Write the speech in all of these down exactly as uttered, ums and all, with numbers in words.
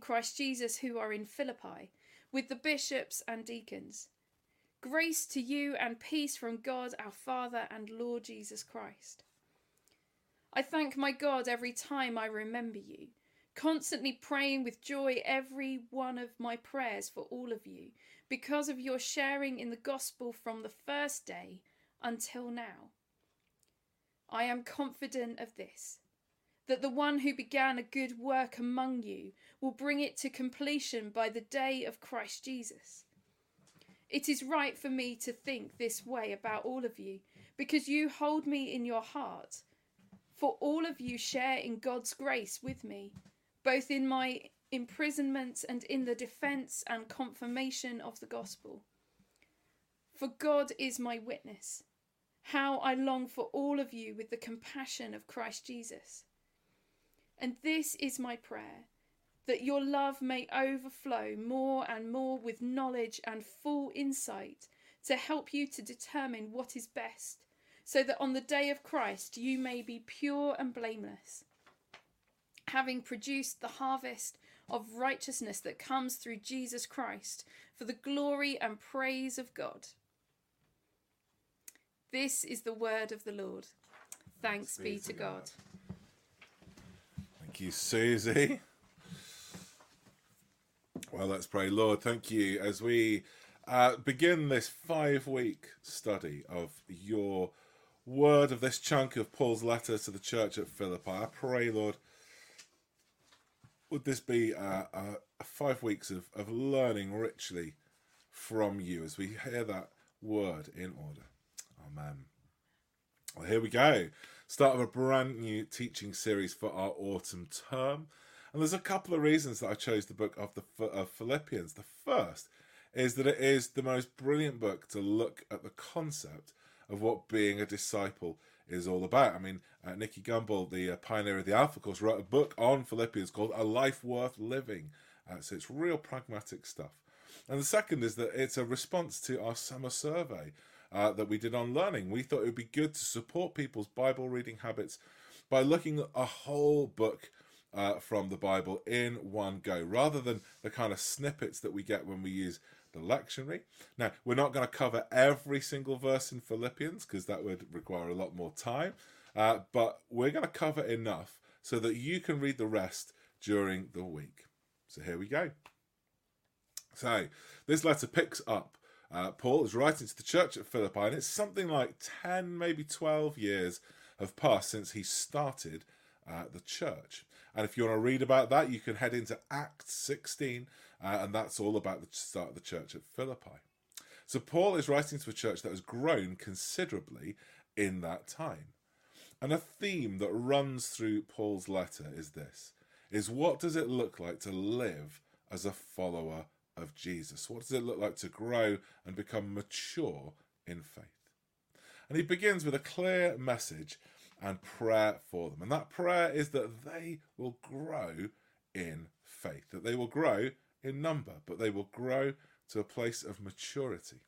Christ Jesus who are in Philippi, with the bishops and deacons. Grace to you and peace from God our Father and Lord Jesus Christ. I thank my God every time I remember you, constantly praying with joy every one of my prayers for all of you, because of your sharing in the gospel from the first day until now. I am confident of this, that the one who began a good work among you will bring it to completion by the day of Christ Jesus. It is right for me to think this way about all of you, because you hold me in your heart. For all of you share in God's grace with me, both in my imprisonment and in the defence and confirmation of the gospel. For God is my witness, how I long for all of you with the compassion of Christ Jesus. And this is my prayer, that your love may overflow more and more with knowledge and full insight to help you to determine what is best, so that on the day of Christ you may be pure and blameless, having produced the harvest of righteousness that comes through Jesus Christ for the glory and praise of God. This is the word of the Lord. Thanks be to God. Thank you, Susie. Well, let's pray. Lord, thank you as we uh, begin this five-week study of your word, of this chunk of Paul's letter to the church at Philippi. I pray, Lord, would this be uh, uh, five weeks of, of learning richly from you as we hear that word in order. Amen. Well, here we go. Start of a brand new teaching series for our autumn term. And there's a couple of reasons that I chose the book of the of Philippians. The first is that it is the most brilliant book to look at the concept of what being a disciple is all about. I mean, uh, Nicky Gumbel, the uh, pioneer of the Alpha Course, wrote a book on Philippians called A Life Worth Living. Uh, so it's real pragmatic stuff. And the second is that it's a response to our summer survey uh, that we did on learning. We thought it would be good to support people's Bible reading habits by looking at a whole book Uh, from the Bible in one go, rather than the kind of snippets that we get when we use the lectionary. Now, we're not going to cover every single verse in Philippians because that would require a lot more time, uh, but we're going to cover enough so that you can read the rest during the week. So here we go. So this letter picks up. Uh, Paul is writing to the church at Philippi, and it's something like ten, maybe twelve years have passed since he started uh, the church. And if you want to read about that, you can head into Acts sixteen, uh, and that's all about the start of the church at Philippi. So Paul is writing to a church that has grown considerably in that time. And a theme that runs through Paul's letter is this, is what does it look like to live as a follower of Jesus? What does it look like to grow and become mature in faith? And he begins with a clear message and prayer for them. And that prayer is that they will grow in faith, that they will grow in number, but they will grow to a place of maturity.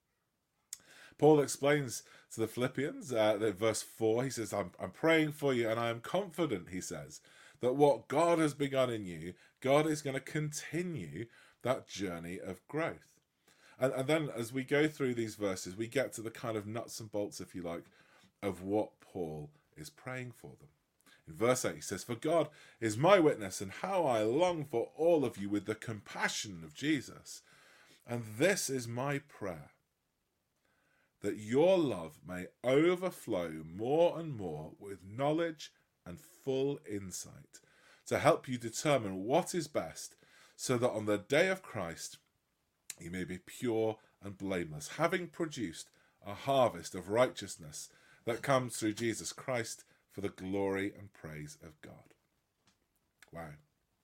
Paul explains to the Philippians, uh, that verse four, he says, I'm, I'm praying for you and I am confident, he says, that what God has begun in you, God is going to continue that journey of growth. And, and then as we go through these verses, we get to the kind of nuts and bolts, if you like, of what Paul is praying for them. In verse eight, he says, for God is my witness and how I long for all of you with the compassion of Jesus. And this is my prayer, that your love may overflow more and more with knowledge and full insight to help you determine what is best, so that on the day of Christ you may be pure and blameless, having produced a harvest of righteousness that comes through Jesus Christ for the glory and praise of God. Wow.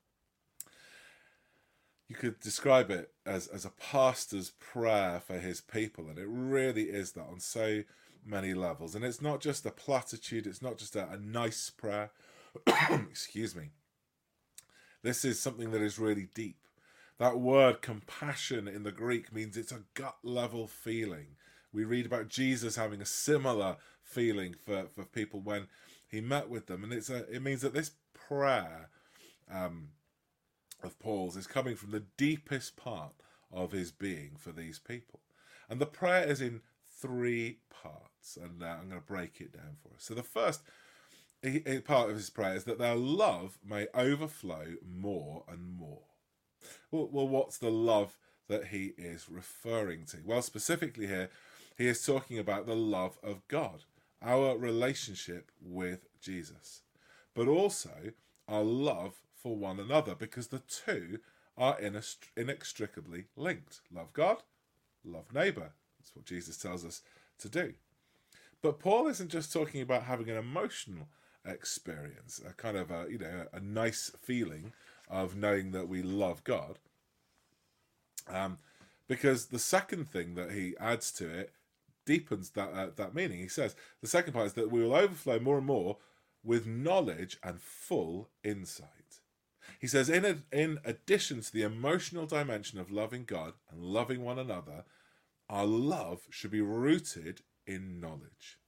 You could describe it as, as a pastor's prayer for his people, and it really is that on so many levels. And it's not just a platitude, it's not just a, a nice prayer. Excuse me. This is something that is really deep. That word compassion in the Greek means it's a gut-level feeling. We read about Jesus having a similar feeling for, for people when he met with them. And it's a, it means that this prayer um, of Paul's is coming from the deepest part of his being for these people. And the prayer is in three parts, and uh, I'm going to break it down for us. So the first he, he, part of his prayer is that their love may overflow more and more. Well, well, what's the love that he is referring to? Well, specifically here, he is talking about the love of God, our relationship with Jesus, but also our love for one another, because the two are inextricably linked. Love God, love neighbour. That's what Jesus tells us to do. But Paul isn't just talking about having an emotional experience, a kind of a, you know, a nice feeling of knowing that we love God. Um, because the second thing that he adds to it deepens that uh, that meaning. He says the second part is that we will overflow more and more with knowledge and full insight. He says in a, in addition to the emotional dimension of loving God and loving one another, our love should be rooted in knowledge.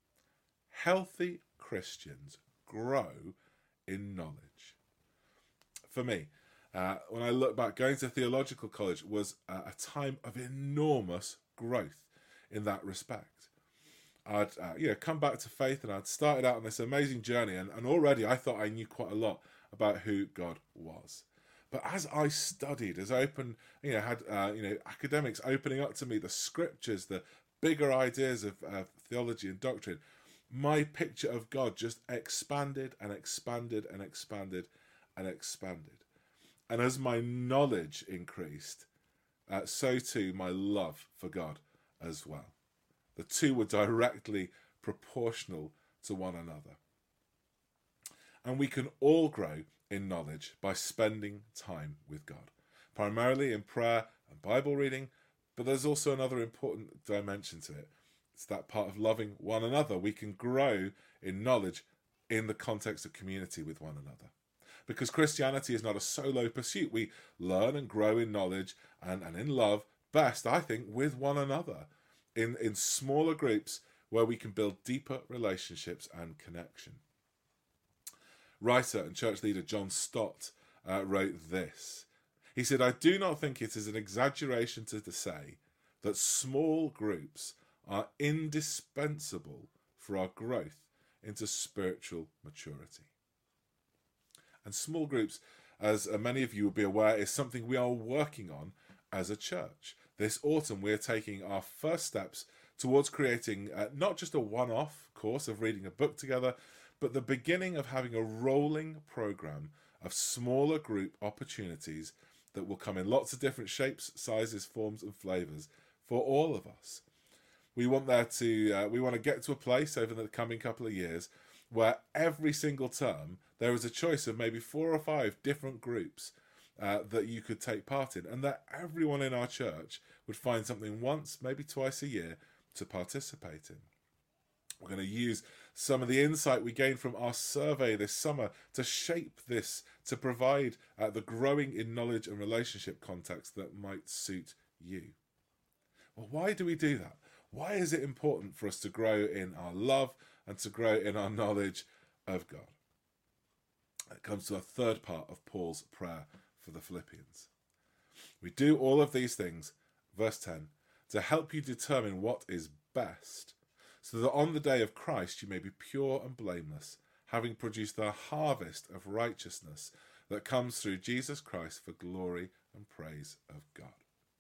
Healthy Christians grow in knowledge. For me, uh, when I look back, going to theological college was uh, a time of enormous growth in that respect. I'd uh, you know come back to faith, and I'd started out on this amazing journey, and, and already I thought I knew quite a lot about who God was. But as I studied, as I opened, you know, had uh, you know academics opening up to me the scriptures, the bigger ideas of uh, theology and doctrine, my picture of God just expanded and expanded and expanded and expanded. And as my knowledge increased, uh, so too my love for God as well. The two were directly proportional to one another. And we can all grow in knowledge by spending time with God, primarily in prayer and Bible reading, but there's also another important dimension to it. It's that part of loving one another. We can grow in knowledge in the context of community with one another. Because Christianity is not a solo pursuit. We learn and grow in knowledge and, and in love best, I think, with one another, in, in smaller groups where we can build deeper relationships and connection. Writer and church leader John Stott uh, wrote this. He said, "I do not think it is an exaggeration to, to say that small groups are indispensable for our growth into spiritual maturity." And small groups, as many of you will be aware, is something we are working on as a church. This autumn, we're taking our first steps towards creating uh, not just a one-off course of reading a book together, but the beginning of having a rolling program of smaller group opportunities that will come in lots of different shapes, sizes, forms, and flavors for all of us. We want there to uh, we want to get to a place over the coming couple of years where every single term there is a choice of maybe four or five different groups uh, that you could take part in, and that everyone in our church would find something once, maybe twice a year to participate in. We're going to use some of the insight we gained from our survey this summer to shape this, to provide uh, the growing in knowledge and relationship context that might suit you. Well, why do we do that? Why is it important for us to grow in our love and to grow in our knowledge of God? It comes to a third part of Paul's prayer for the Philippians. We do all of these things, verse ten, to help you determine what is best, so that on the day of Christ you may be pure and blameless, having produced the harvest of righteousness that comes through Jesus Christ for glory and praise of God.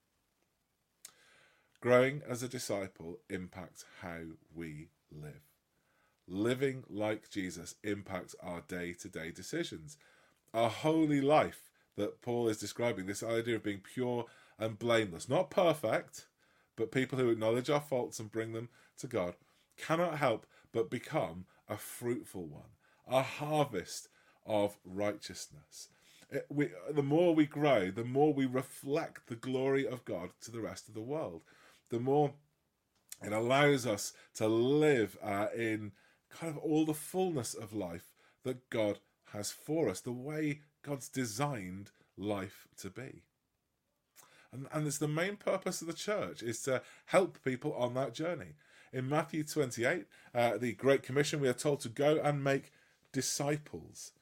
Growing as a disciple impacts how we live. Living like Jesus impacts our day-to-day decisions. Our holy life that Paul is describing, this idea of being pure and blameless, not perfect, but people who acknowledge our faults and bring them to God, cannot help but become a fruitful one, a harvest of righteousness. It, we, the more we grow, the more we reflect the glory of God to the rest of the world. The more it allows us to live uh, in kind of all the fullness of life that God has for us, the way God's designed life to be. And, and it's the main purpose of the church, is to help people on that journey. In Matthew twenty-eight, uh, the Great Commission, we are told to go and make disciples.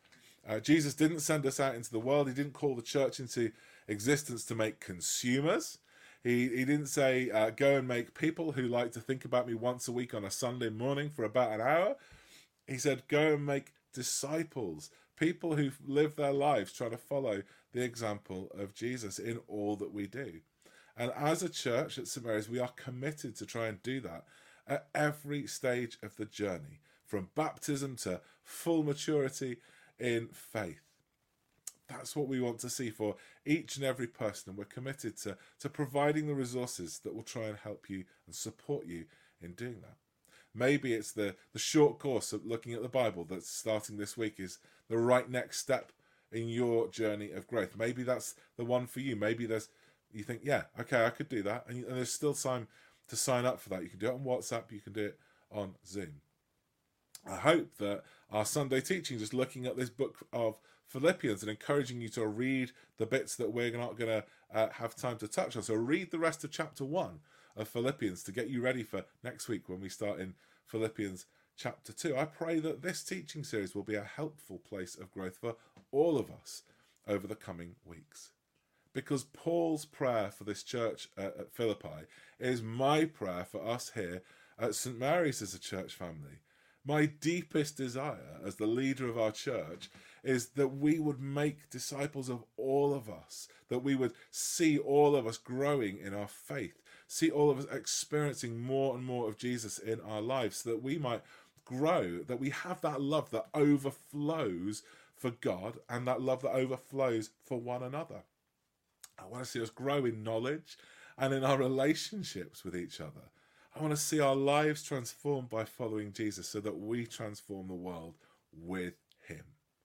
Uh, Jesus didn't send us out into the world. He didn't call the church into existence to make consumers. He, he didn't say, uh, go and make people who like to think about me once a week on a Sunday morning for about an hour. He said, go and make disciples, people who live their lives trying to follow the example of Jesus in all that we do. And as a church at St Mary's, we are committed to try and do that at every stage of the journey, from baptism to full maturity in faith. That's what we want to see for each and every person, and we're committed to, to providing the resources that will try and help you and support you in doing that. Maybe it's the, the short course of looking at the Bible that's starting this week is the right next step in your journey of growth. Maybe that's the one for you. Maybe there's you think, yeah, okay, I could do that. And, and there's still time to sign up for that. You can do it on WhatsApp. You can do it on Zoom. I hope that our Sunday teaching, just looking at this book of Philippians and encouraging you to read the bits that we're not going to uh, have time to touch on. So read the rest of chapter one of Philippians to get you ready for next week when we start in Philippians chapter two. I pray that this teaching series will be a helpful place of growth for all of us over the coming weeks. Because Paul's prayer for this church at Philippi is my prayer for us here at St Mary's as a church family. My deepest desire as the leader of our church is that we would make disciples of all of us, that we would see all of us growing in our faith, see all of us experiencing more and more of Jesus in our lives, so that we might grow, that we have that love that overflows for God and that love that overflows for one another. I want to see us grow in knowledge and in our relationships with each other. I want to see our lives transformed by following Jesus so that we transform the world with him.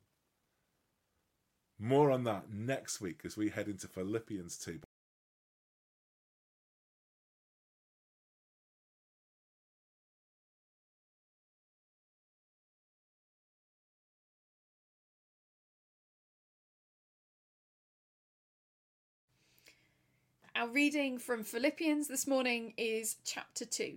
More on that next week as we head into Philippians two. Our reading from Philippians this morning is chapter two.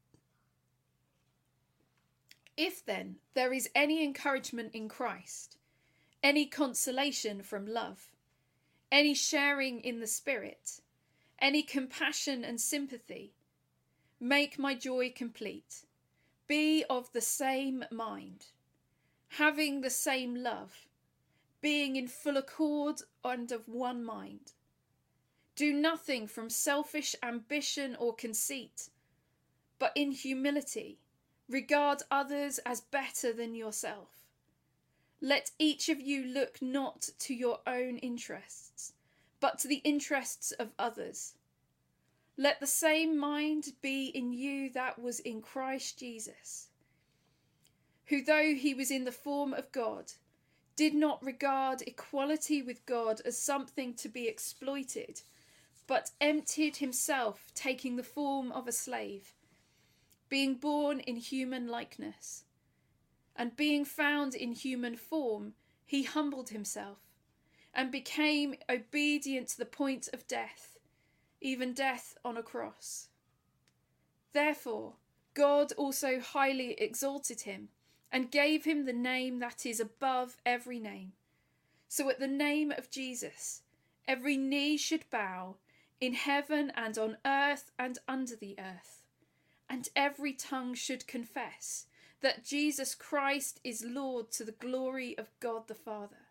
If then there is any encouragement in Christ, any consolation from love, any sharing in the Spirit, any compassion and sympathy, make my joy complete. Be of the same mind, having the same love, being in full accord and of one mind. Do nothing from selfish ambition or conceit, but in humility regard others as better than yourself. Let each of you look not to your own interests, but to the interests of others. Let the same mind be in you that was in Christ Jesus, who, though he was in the form of God, did not regard equality with God as something to be exploited, but emptied himself, taking the form of a slave, being born in human likeness. And being found in human form, he humbled himself, and became obedient to the point of death, even death on a cross. Therefore, God also highly exalted him, and gave him the name that is above every name. So at the name of Jesus, every knee should bow, in heaven and on earth and under the earth, and every tongue should confess that Jesus Christ is Lord, to the glory of God the Father.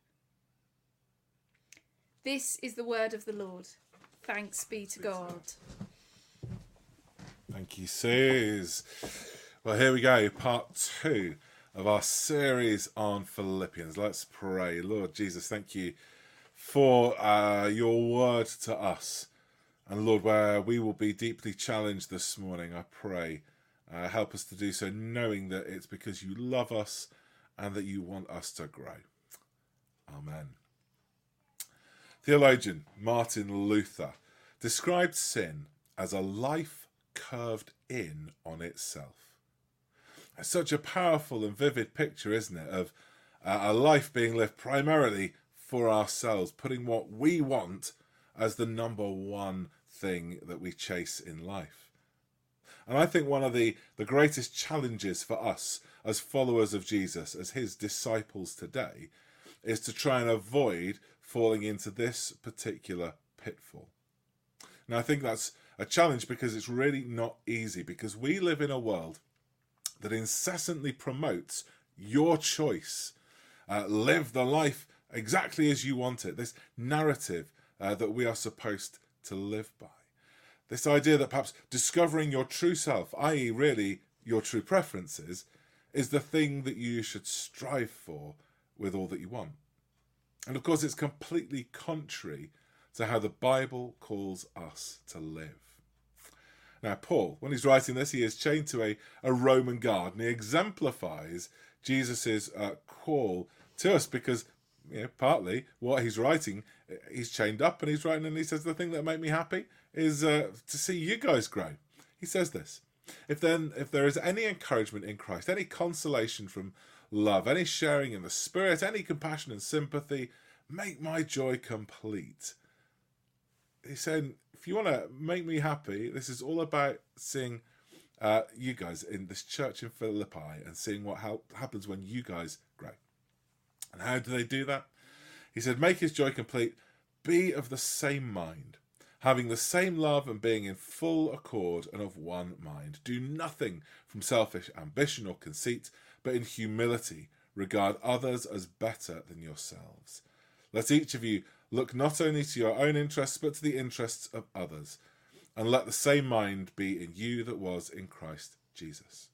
This is the word of the Lord. Thanks be to God. Thank you, Suze. Well, here we go, part two of our series on Philippians. Let's pray. Lord Jesus, thank you for uh, your word to us. And Lord, where we will be deeply challenged this morning, I pray, uh, help us to do so, knowing that it's because you love us and that you want us to grow. Amen. Theologian Martin Luther described sin as a life curved in on itself. It's such a powerful and vivid picture, isn't it, of uh, a life being lived primarily for ourselves, putting what we want as the number one thing that we chase in life. And I think one of the, the greatest challenges for us as followers of Jesus, as his disciples today, is to try and avoid falling into this particular pitfall. Now, I think that's a challenge because it's really not easy, because we live in a world that incessantly promotes your choice. Uh, live the life exactly as you want it. This narrative uh, that we are supposed to live by. This idea that perhaps discovering your true self, that is really your true preferences, is the thing that you should strive for with all that you want. And of course, it's completely contrary to how the Bible calls us to live. Now, Paul, when he's writing this, he is chained to a, a Roman guard, and he exemplifies Jesus's uh, call to us because, you know, partly what he's writing, he's chained up and he's writing, and he says, the thing that made me happy is uh, to see you guys grow. He says this: if then, if there is any encouragement in Christ, any consolation from love, any sharing in the Spirit, any compassion and sympathy, make my joy complete. He's saying, if you want to make me happy, this is all about seeing uh, you guys in this church in Philippi and seeing what ha- happens when you guys grow. And how do they do that? He said, make his joy complete, be of the same mind, having the same love and being in full accord and of one mind. Do nothing from selfish ambition or conceit, but in humility regard others as better than yourselves. Let each of you look not only to your own interests, but to the interests of others. And let the same mind be in you that was in Christ Jesus.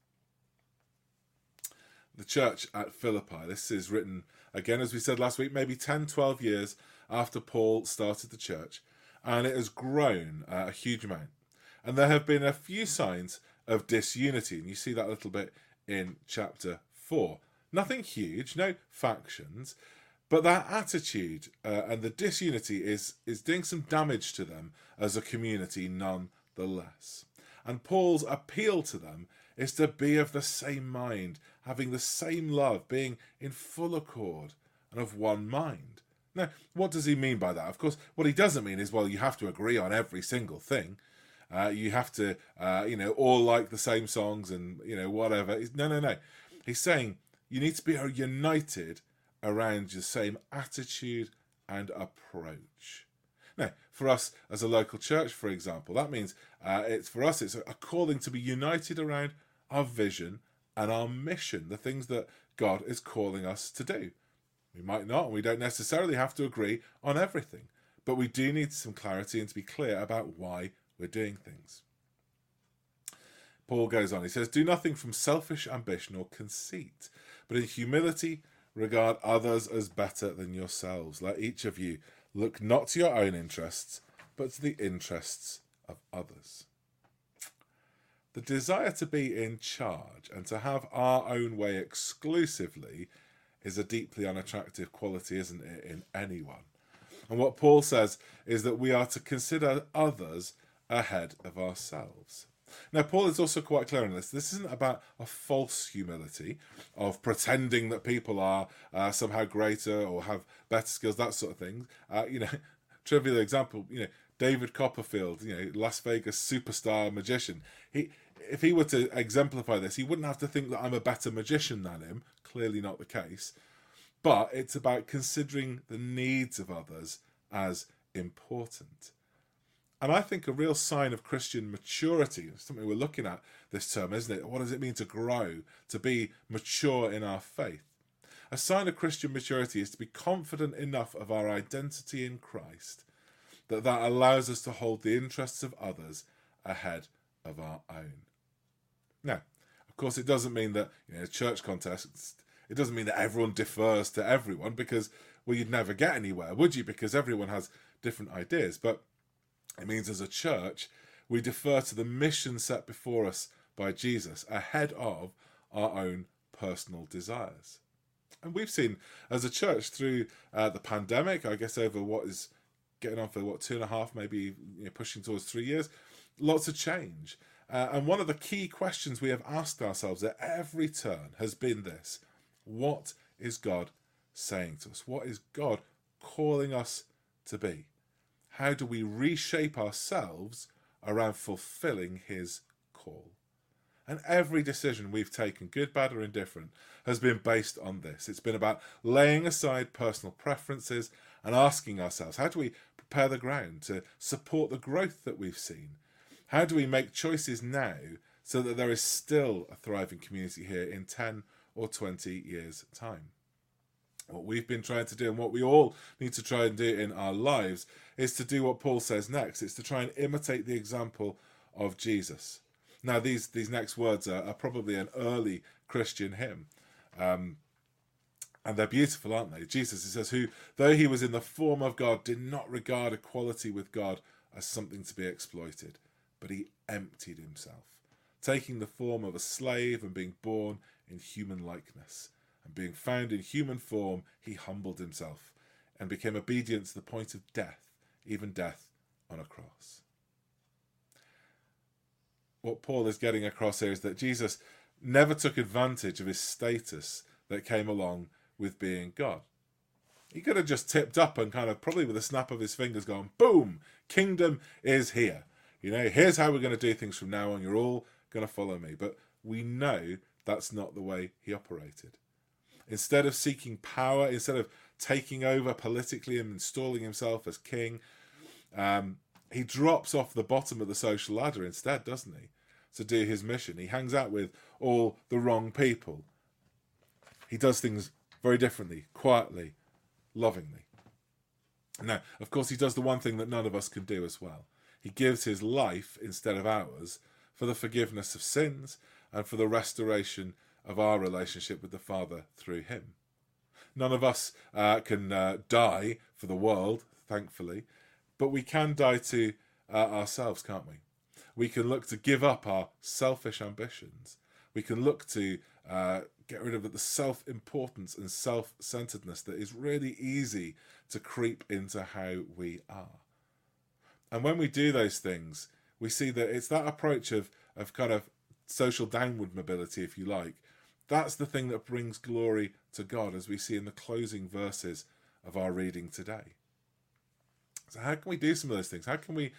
The church at Philippi, this is written, again, as we said last week, maybe ten, twelve years after Paul started the church. And it has grown uh, a huge amount. And there have been a few signs of disunity. And you see that a little bit in chapter four. Nothing huge, no factions. But that attitude uh, and the disunity is, is doing some damage to them as a community nonetheless. And Paul's appeal to them is to be of the same mind, having the same love, being in full accord and of one mind. Now, what does he mean by that? Of course, what he doesn't mean is, well, you have to agree on every single thing. Uh, you have to, uh, you know, all like the same songs and, you know, whatever. No, no, no. He's saying you need to be united around the same attitude and approach. Now, for us as a local church, for example, that means uh, it's for us, it's a calling to be united around our vision and our mission, the things that God is calling us to do. We might not, and we don't necessarily have to agree on everything, but we do need some clarity and to be clear about why we're doing things. Paul goes on, he says, do nothing from selfish ambition or conceit, but in humility regard others as better than yourselves. Let each of you look not to your own interests, but to the interests of others. The desire to be in charge and to have our own way exclusively is a deeply unattractive quality, isn't it, in anyone? And what Paul says is that we are to consider others ahead of ourselves. Now, Paul is also quite clear on this. This isn't about a false humility of pretending that people are uh, somehow greater or have better skills, that sort of thing. Uh, you know, trivial example, you know, David Copperfield, you know, Las Vegas superstar magician. He, if he were to exemplify this, he wouldn't have to think that I'm a better magician than him. Clearly not the case. But it's about considering the needs of others as important. And I think a real sign of Christian maturity, something we're looking at this term, isn't it? What does it mean to grow, to be mature in our faith? A sign of Christian maturity is to be confident enough of our identity in Christ that that allows us to hold the interests of others ahead of our own. Now, of course, it doesn't mean that, you know, church context, it doesn't mean that everyone defers to everyone, because, well, you'd never get anywhere, would you? Because everyone has different ideas. But it means as a church, we defer to the mission set before us by Jesus ahead of our own personal desires. And we've seen as a church through uh, the pandemic, I guess over what is getting on for, what, two and a half, maybe, you know, pushing towards three years, lots of change. Uh, and one of the key questions we have asked ourselves at every turn has been this: what is God saying to us? What is God calling us to be? How do we reshape ourselves around fulfilling his call? And every decision we've taken, good, bad, or indifferent, has been based on this. It's been about laying aside personal preferences and asking ourselves, how do we prepare the ground to support the growth that we've seen? How do we make choices now so that there is still a thriving community here in ten or twenty years' time? What we've been trying to do, and what we all need to try and do in our lives, is to do what Paul says next. It's to try and imitate the example of Jesus. Now, these, these next words are, are probably an early Christian hymn. Um, and they're beautiful, aren't they? Jesus, it says, who, though he was in the form of God, did not regard equality with God as something to be exploited, but he emptied himself, taking the form of a slave and being born in human likeness. And being found in human form, he humbled himself and became obedient to the point of death, even death on a cross. What Paul is getting across here is that Jesus never took advantage of his status that came along with being God. He could have just tipped up and kind of, probably with a snap of his fingers, gone, boom, kingdom is here. You know, here's how we're going to do things from now on. You're all going to follow me. But we know that's not the way he operated. Instead of seeking power, instead of taking over politically and installing himself as king, um, he drops off the bottom of the social ladder instead, doesn't he, to do his mission. He hangs out with all the wrong people. He does things very differently, quietly, lovingly. Now, of course, he does the one thing that none of us can do as well. He gives his life instead of ours for the forgiveness of sins and for the restoration of our relationship with the Father through him. None of us uh, can uh, die for the world, thankfully, but we can die to uh, ourselves, can't we? We can look to give up our selfish ambitions. We can look to uh, get rid of the self-importance and self-centeredness that is really easy to creep into how we are. And when we do those things, we see that it's that approach of, of kind of social downward mobility, if you like. That's the thing that brings glory to God, as we see in the closing verses of our reading today. So how can we do some of those things? How can we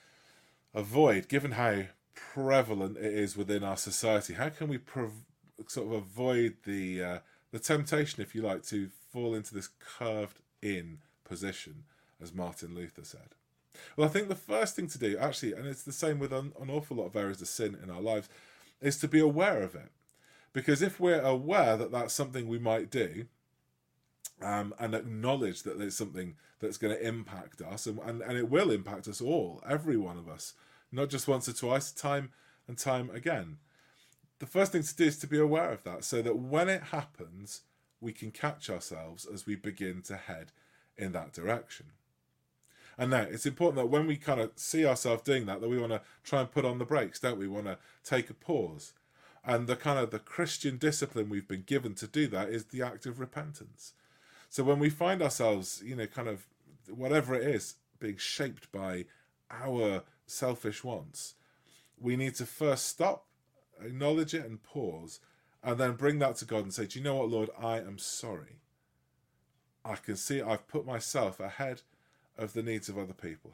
avoid, given how prevalent it is within our society, how can we prov- sort of avoid the uh, the temptation, if you like, to fall into this curved-in position, as Martin Luther said? Well, I think the first thing to do, actually, and it's the same with an, an awful lot of areas of sin in our lives, is to be aware of it. Because if we're aware that that's something we might do, um, and acknowledge that there's something that's going to impact us, and, and, and it will impact us all, every one of us, not just once or twice, time and time again. The first thing to do is to be aware of that, so that when it happens, we can catch ourselves as we begin to head in that direction. And now, it's important that when we kind of see ourselves doing that, that we want to try and put on the brakes, don't we? We want to take a pause. And the kind of the Christian discipline we've been given to do that is the act of repentance. So when we find ourselves, you know, kind of whatever it is, being shaped by our selfish wants, we need to first stop, acknowledge it and pause, and then bring that to God and say, do you know what, Lord, I am sorry. I can see I've put myself ahead of the needs of other people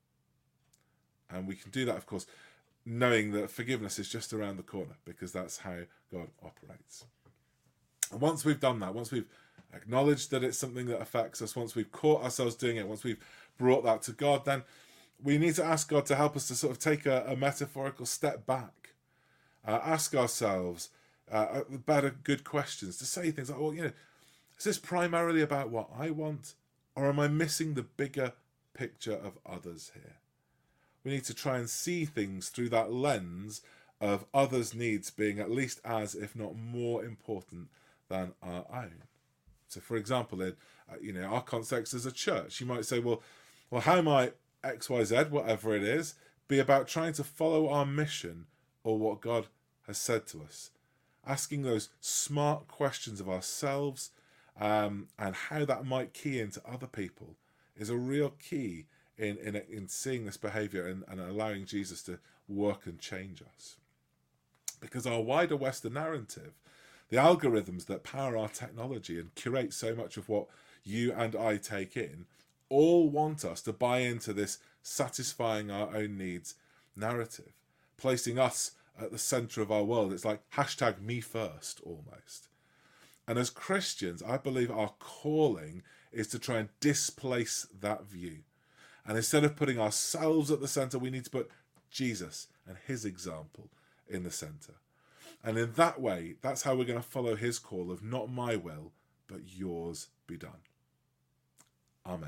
here. And we can do that, of course, knowing that forgiveness is just around the corner, because that's how God operates. And once we've done that, once we've acknowledged that it's something that affects us, once we've caught ourselves doing it, once we've brought that to God, then we need to ask God to help us to sort of take a, a metaphorical step back. Uh, ask ourselves uh, better good questions, to say things like, well, you know, is this primarily about what I want, or am I missing the bigger picture of others here? We need to try and see things through that lens of others' needs being at least as, if not more important than our own. So, for example, in uh, you know, our context as a church, you might say, well, well, how might X, Y, Z, whatever it is, be about trying to follow our mission or what God has said to us? Asking those smart questions of ourselves um, and how that might key into other people is a real key in in, in seeing this behaviour and, and allowing Jesus to work and change us. Because our wider Western narrative, the algorithms that power our technology and curate so much of what you and I take in, all want us to buy into this satisfying our own needs narrative, placing us at the centre of our world. It's like hashtag me first almost. And as Christians, I believe our calling is to try and displace that view. And instead of putting ourselves at the centre, we need to put Jesus and his example in the centre. And in that way, that's how we're going to follow his call of not my will, but yours be done. Amen.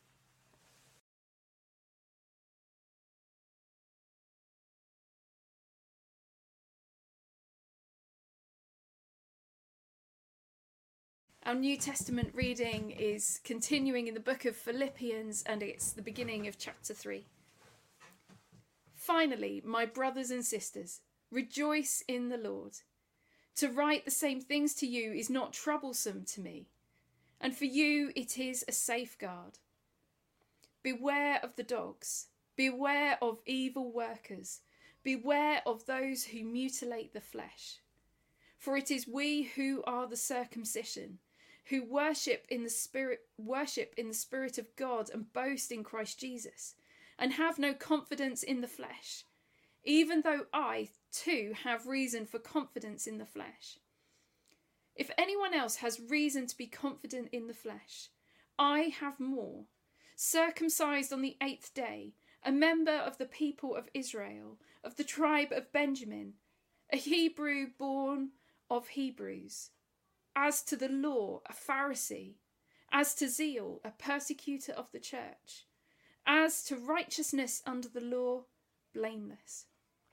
Our New Testament reading is continuing in the book of Philippians, and it's the beginning of chapter three. Finally, my brothers and sisters, rejoice in the Lord. To write the same things to you is not troublesome to me, and for you it is a safeguard. Beware of the dogs, beware of evil workers, beware of those who mutilate the flesh. For it is we who are the circumcision, who worship in the spirit worship in the spirit of God and boast in Christ Jesus, and have no confidence in the flesh, even though I too have reason for confidence in the flesh. If anyone else has reason to be confident in the flesh, I have more. Circumcised on the eighth day, a member of the people of Israel, of the tribe of Benjamin, a Hebrew born of Hebrews. As to the law, a Pharisee. As to zeal, a persecutor of the church. As to righteousness under the law, blameless.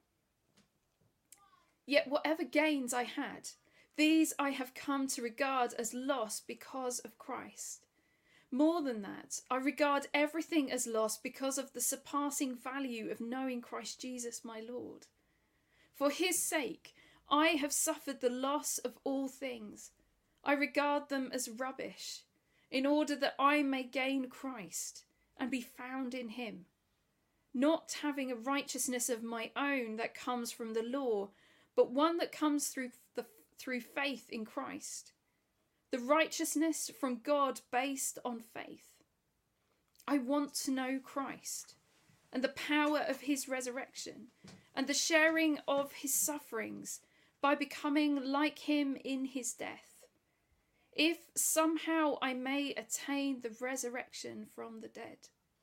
Yet whatever gains I had, these I have come to regard as loss because of Christ. More than that, I regard everything as loss because of the surpassing value of knowing Christ Jesus my Lord. For his sake, I have suffered the loss of all things. I regard them as rubbish, in order that I may gain Christ and be found in him, not having a righteousness of my own that comes from the law, but one that comes through the through faith in Christ, the righteousness from God based on faith. I want to know Christ and the power of his resurrection and the sharing of his sufferings by becoming like him in his death, if somehow I may attain the resurrection from the dead.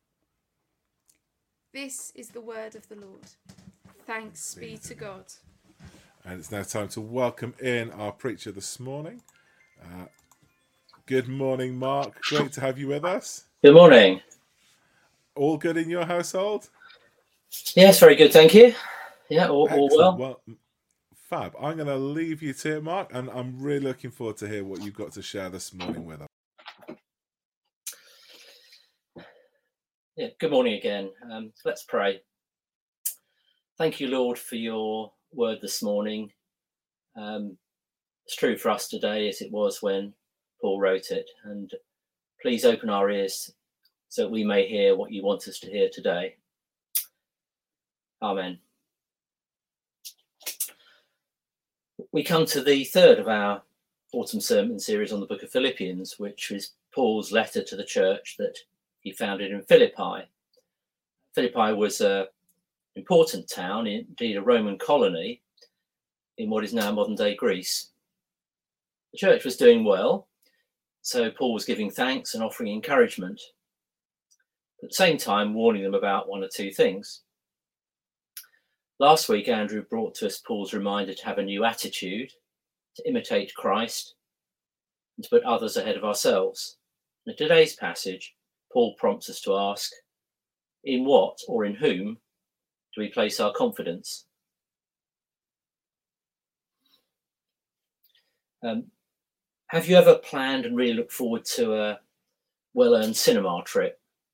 This is the word of the Lord. Thanks be to God. And it's now time to welcome in our preacher this morning. Uh, good morning, Mark. Great to have you with us. Good morning. All good in your household? Yes, very good, thank you. Yeah, all, all well. well. Fab. I'm going to leave you to it, Mark, and I'm really looking forward to hear what you've got to share this morning with us. Yeah, good morning again. Um, let's pray. Thank you, Lord, for your word this morning. Um, it's true for us today as it was when Paul wrote it. And please open our ears so that we may hear what you want us to hear today. Amen. We come to the third of our autumn sermon series on the book of Philippians, which is Paul's letter to the church that he founded in Philippi. Philippi was an important town, indeed a Roman colony, in what is now modern-day Greece. The church was doing well, so Paul was giving thanks and offering encouragement, at the same time warning them about one or two things. Last week, Andrew brought to us Paul's reminder to have a new attitude, to imitate Christ, and to put others ahead of ourselves. In today's passage, Paul prompts us to ask, in what or in whom do we place our confidence? Um, have you ever planned and really looked forward to a well-earned cinema trip?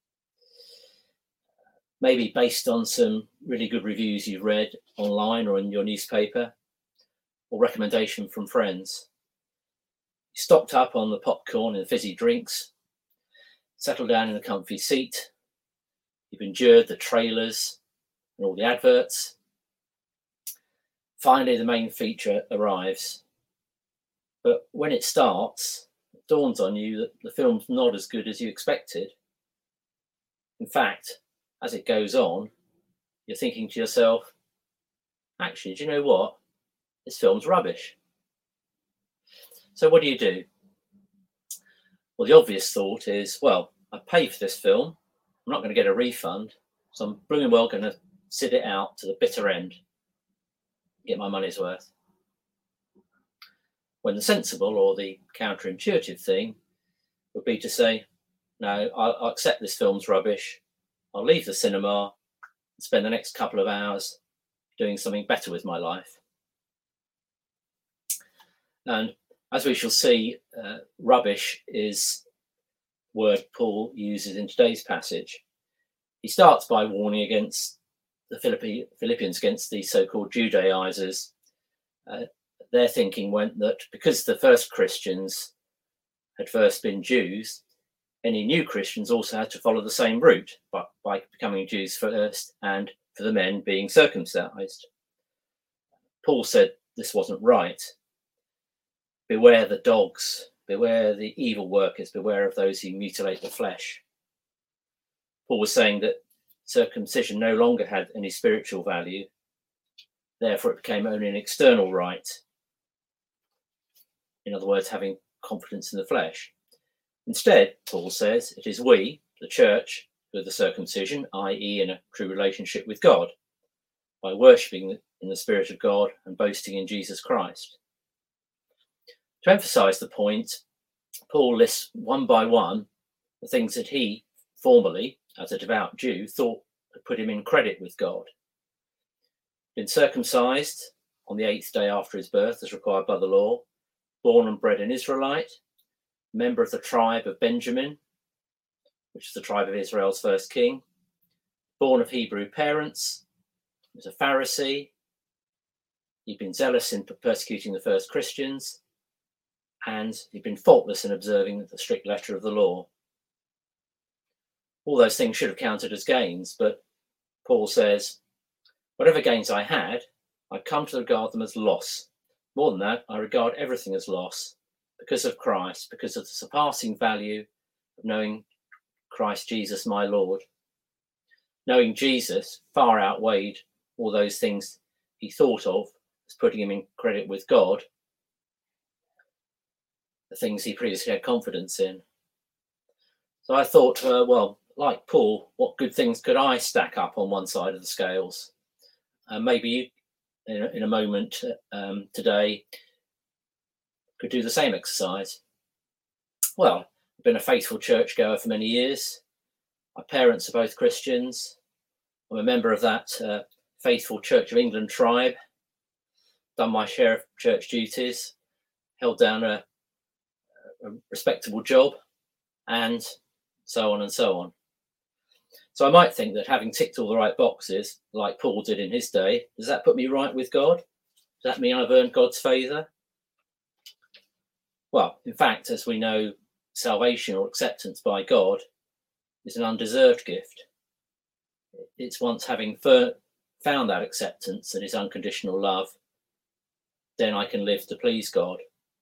Maybe based on some really good reviews you've read online or in your newspaper, or recommendation from friends. You stocked up on the popcorn and fizzy drinks, settled down in a comfy seat. You've endured the trailers and all the adverts. Finally, the main feature arrives. But when it starts, it dawns on you that the film's not as good as you expected. In fact, as it goes on, you're thinking to yourself, actually, do you know what? This film's rubbish. So what do you do? Well, the obvious thought is, well, I paid for this film. I'm not going to get a refund. So I'm blooming well going to sit it out to the bitter end, get my money's worth. When the sensible or the counterintuitive thing would be to say, no, I'll, I'll accept this film's rubbish. I'll leave the cinema and spend the next couple of hours doing something better with my life. And as we shall see, uh, rubbish is the word Paul uses in today's passage. He starts by warning against the Philippi, Philippians, against the so-called Judaizers. Uh, their thinking went that because the first Christians had first been Jews, any new Christians also had to follow the same route by, by becoming Jews first, and for the men being circumcised. Paul said this wasn't right. Beware the dogs, beware the evil workers, beware of those who mutilate the flesh. Paul was saying that circumcision no longer had any spiritual value, therefore it became only an external rite. In other words, having confidence in the flesh. Instead, Paul says, it is we, the church, who are the circumcision, that is in a true relationship with God, by worshipping in the Spirit of God and boasting in Jesus Christ. To emphasize the point, Paul lists one by one the things that he formerly, as a devout Jew, thought would put him in credit with God. Been circumcised on the eighth day after his birth, as required by the law, born and bred an Israelite, member of the tribe of Benjamin, which is the tribe of Israel's first king, born of Hebrew parents, he was a Pharisee, he'd been zealous in persecuting the first Christians, and he'd been faultless in observing the strict letter of the law. All those things should have counted as gains, but Paul says, whatever gains I had, I've come to regard them as loss. More than that, I regard everything as loss because of Christ, because of the surpassing value of knowing Christ Jesus, my Lord. Knowing Jesus far outweighed all those things he thought of as putting him in credit with God, the things he previously had confidence in. So I thought, uh, well, like Paul, what good things could I stack up on one side of the scales? Uh, maybe you, in a, in a moment um, today, could do the same exercise. Well, I've been a faithful churchgoer for many years. My parents are both Christians. I'm a member of that uh, faithful Church of England tribe, done my share of church duties, held down a, a respectable job, and so on and so on. So I might think that having ticked all the right boxes, like Paul did in his day, does that put me right with God? Does that mean I've earned God's favour? Well, in fact, as we know, salvation or acceptance by God is an undeserved gift. It's once having found that acceptance and his unconditional love, then I can live to please God.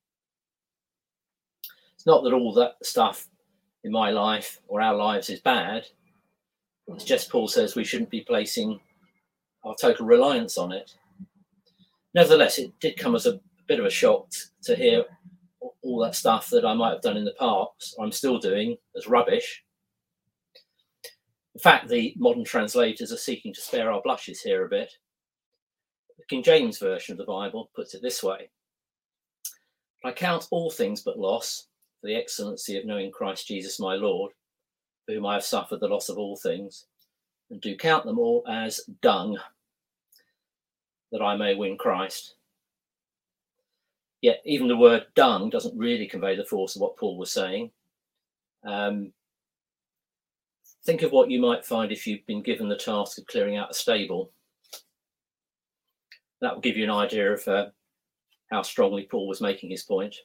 It's not that all that stuff in my life or our lives is bad. It's just Paul says we shouldn't be placing our total reliance on it. Nevertheless, it did come as a bit of a shock to hear all that stuff that I might have done in the past, or I'm still doing, as rubbish. In fact, the modern translators are seeking to spare our blushes here a bit. The King James Version of the Bible puts it this way: I count all things but loss for the excellency of knowing Christ Jesus my Lord, for whom I have suffered the loss of all things, and do count them all as dung, that I may win Christ. Yet even the word dung doesn't really convey the force of what Paul was saying. Um, think of what you might find if you've been given the task of clearing out a stable. That will give you an idea of uh, how strongly Paul was making his point.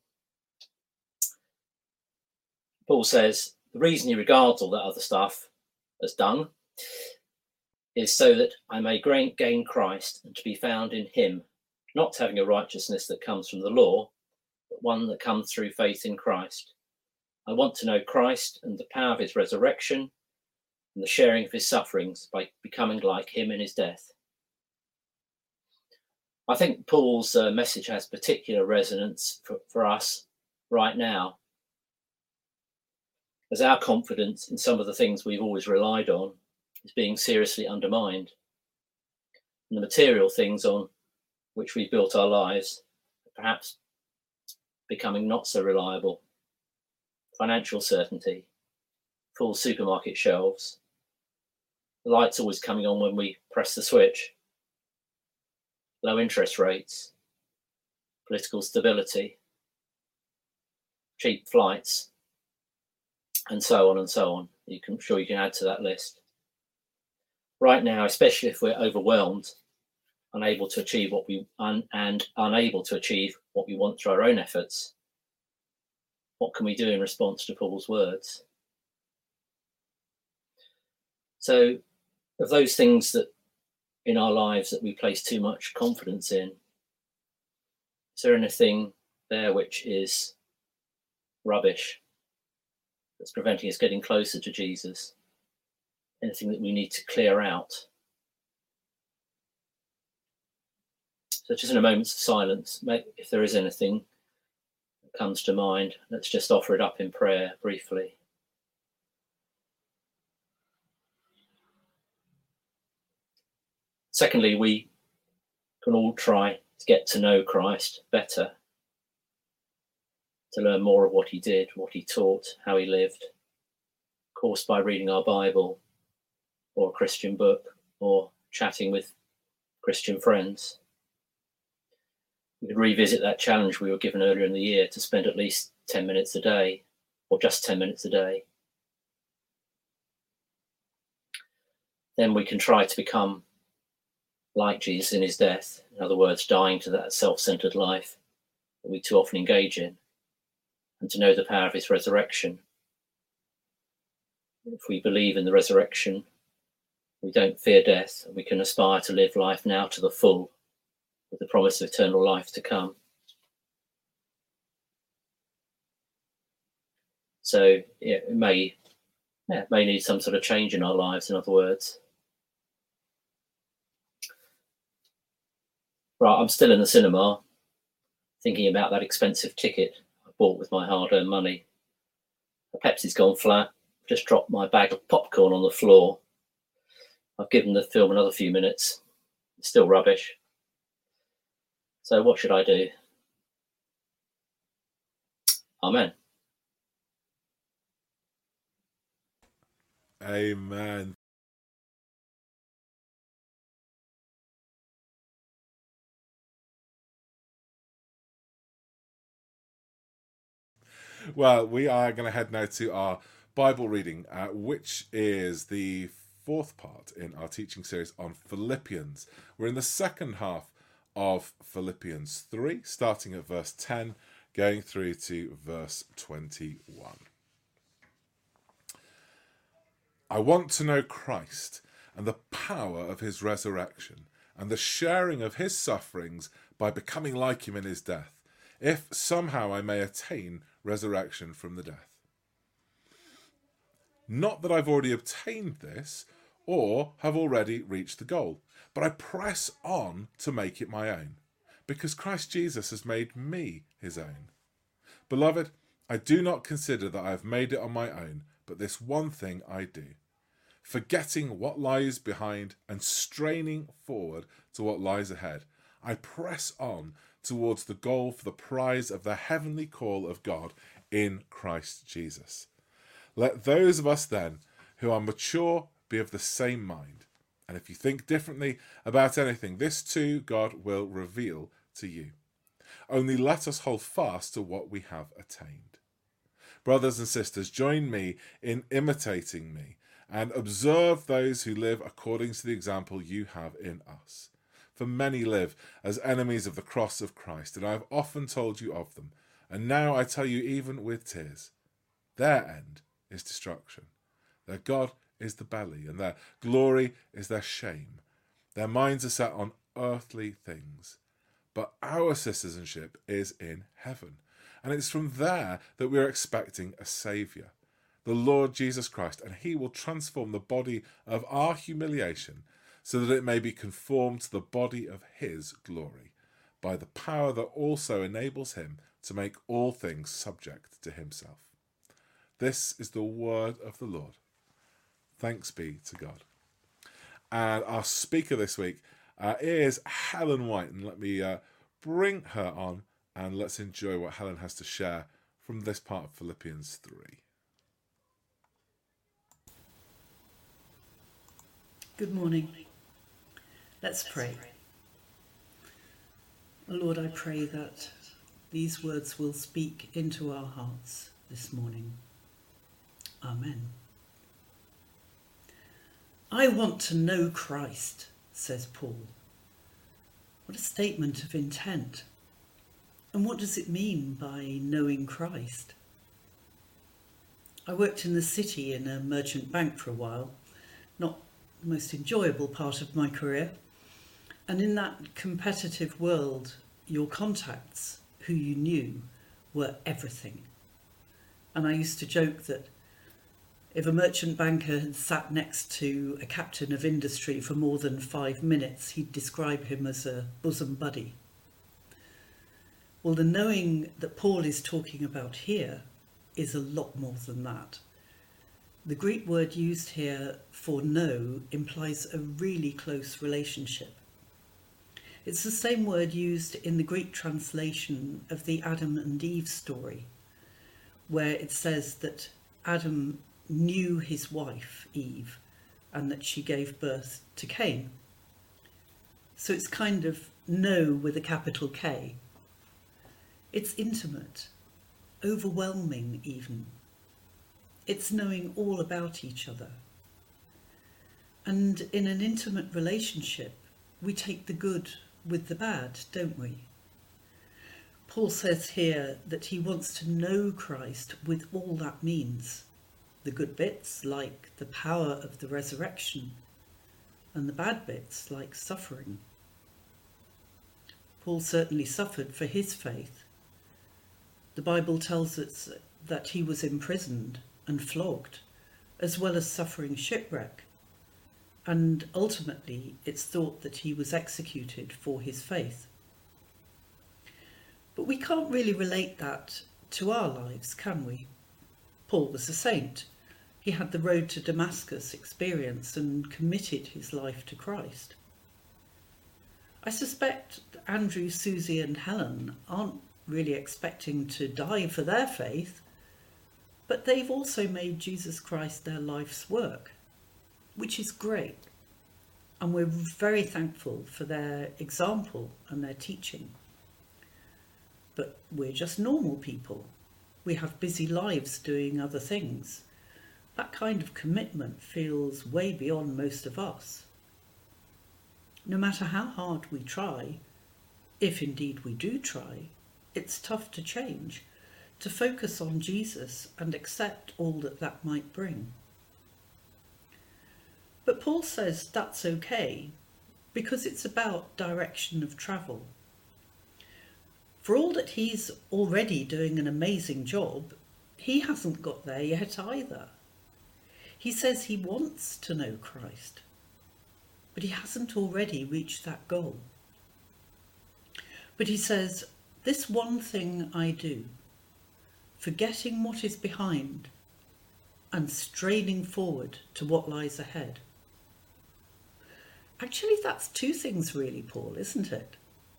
Paul says the reason he regards all that other stuff as dung is so that I may gain Christ and to be found in him, not having a righteousness that comes from the law, but one that comes through faith in Christ. I want to know Christ and the power of his resurrection and the sharing of his sufferings by becoming like him in his death. I think Paul's uh, message has particular resonance for, for us right now, as our confidence in some of the things we've always relied on is being seriously undermined. And the material things on which we've built our lives are perhaps becoming not so reliable. Financial certainty, full supermarket shelves, the lights always coming on when we press the switch, low interest rates, political stability, cheap flights, and so on and so on. You can, I'm sure you can add to that list. Right now, especially if we're overwhelmed, unable to achieve what we un, and unable to achieve what we want through our own efforts, what can we do in response to Paul's words? So, of those things that in our lives that we place too much confidence in, is there anything there which is rubbish, that's preventing us getting closer to Jesus? Anything that we need to clear out? So just in a moment of silence, if there is anything that comes to mind, let's just offer it up in prayer briefly. Secondly, we can all try to get to know Christ better, to learn more of what he did, what he taught, how he lived, of course by reading our Bible or a Christian book or chatting with Christian friends. We could revisit that challenge we were given earlier in the year to spend at least ten minutes a day, or just ten minutes a day. Then we can try to become like Jesus in his death, in other words, dying to that self-centered life that we too often engage in, and to know the power of his resurrection. If we believe in the resurrection, we don't fear death, and we can aspire to live life now to the full, with the promise of eternal life to come. So yeah, it may, yeah, it may need some sort of change in our lives, in other words. Right, I'm still in the cinema, thinking about that expensive ticket I bought with my hard-earned money. The Pepsi's gone flat, just dropped my bag of popcorn on the floor. I've given the film another few minutes, it's still rubbish. So what should I do? Amen. Amen. Well, we are going to head now to our Bible reading, uh, which is the fourth part in our teaching series on Philippians. We're in the second half of Philippians three, starting at verse ten, going through to verse twenty-one. I want to know Christ and the power of his resurrection and the sharing of his sufferings by becoming like him in his death, if somehow I may attain resurrection from the death. Not that I've already obtained this or have already reached the goal, but I press on to make it my own, because Christ Jesus has made me his own. Beloved, I do not consider that I have made it on my own, but this one thing I do, forgetting what lies behind and straining forward to what lies ahead, I press on towards the goal for the prize of the heavenly call of God in Christ Jesus. Let those of us then who are mature be of the same mind. And if you think differently about anything, this too God will reveal to you. Only let us hold fast to what we have attained. Brothers and sisters, join me in imitating me and observe those who live according to the example you have in us. For many live as enemies of the cross of Christ, and I have often told you of them, and now I tell you even with tears. Their end is destruction. Their God is the belly, and their glory is their shame. Their minds are set on earthly things. But our citizenship is in heaven, and it's from there that we are expecting a Saviour, the Lord Jesus Christ, and he will transform the body of our humiliation so that it may be conformed to the body of his glory, by the power that also enables him to make all things subject to himself. This is the word of the Lord. Thanks be to God. And our speaker this week uh, is Helen White. And let me uh, bring her on and let's enjoy what Helen has to share from this part of Philippians three. Good morning. Let's pray. Lord, I pray that these words will speak into our hearts this morning. Amen. I want to know Christ, says Paul. What a statement of intent. And what does it mean by knowing Christ? I worked in the city in a merchant bank for a while, not the most enjoyable part of my career. And in that competitive world, your contacts, who you knew, were everything. And I used to joke that if a merchant banker had sat next to a captain of industry for more than five minutes, he'd describe him as a bosom buddy. Well, the knowing that Paul is talking about here is a lot more than that. The Greek word used here for know implies a really close relationship. It's the same word used in the Greek translation of the Adam and Eve story, where it says that Adam knew his wife, Eve, and that she gave birth to Cain. So it's kind of know with a capital K. It's intimate, overwhelming even. It's knowing all about each other. And in an intimate relationship, we take the good with the bad, don't we? Paul says here that he wants to know Christ with all that means. The good bits, like the power of the resurrection, and the bad bits, like suffering. Paul certainly suffered for his faith. The Bible tells us that he was imprisoned and flogged, as well as suffering shipwreck. And ultimately, it's thought that he was executed for his faith. But we can't really relate that to our lives, can we? Paul was a saint. He had the road to Damascus experience and committed his life to Christ. I suspect Andrew, Susie and Helen aren't really expecting to die for their faith, but they've also made Jesus Christ their life's work, which is great. And we're very thankful for their example and their teaching. But we're just normal people. We have busy lives doing other things. That kind of commitment feels way beyond most of us. No matter how hard we try, if indeed we do try, it's tough to change, to focus on Jesus and accept all that that might bring. But Paul says that's okay, because it's about direction of travel. For all that he's already doing an amazing job, he hasn't got there yet either. He says he wants to know Christ, but he hasn't already reached that goal. But he says, this one thing I do, forgetting what is behind and straining forward to what lies ahead. Actually, that's two things really, Paul, isn't it?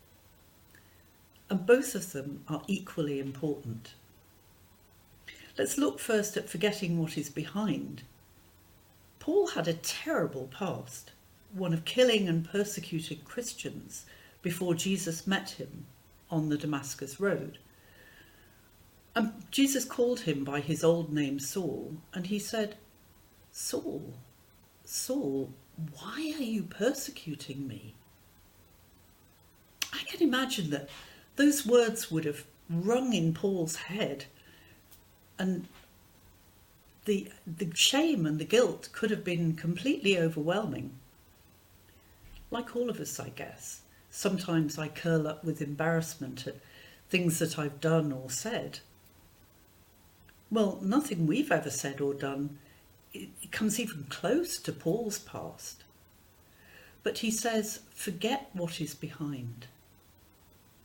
And both of them are equally important. Let's look first at forgetting what is behind. Paul had a terrible past, one of killing and persecuting Christians before Jesus met him on the Damascus road. And Jesus called him by his old name Saul, and he said, Saul, Saul, why are you persecuting me? I can imagine that those words would have rung in Paul's head, and the, the shame and the guilt could have been completely overwhelming. Like all of us, I guess. Sometimes I curl up with embarrassment at things that I've done or said. Well, nothing we've ever said or done it, it comes even close to Paul's past. But he says, forget what is behind.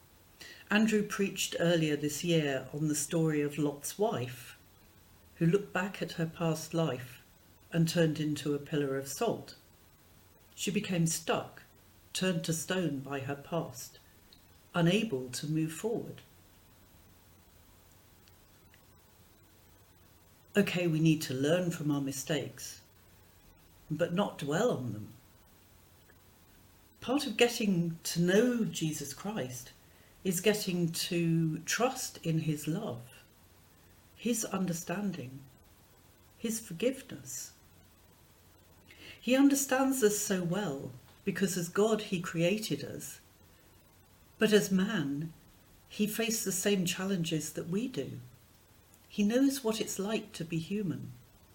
Andrew preached earlier this year on the story of Lot's wife, who looked back at her past life and turned into a pillar of salt. She became stuck, turned to stone by her past, unable to move forward. Okay, we need to learn from our mistakes, but not dwell on them. Part of getting to know Jesus Christ is getting to trust in his love, his understanding, his forgiveness. He understands us so well because as God he created us, but as man he faced the same challenges that we do. He knows what it's like to be human.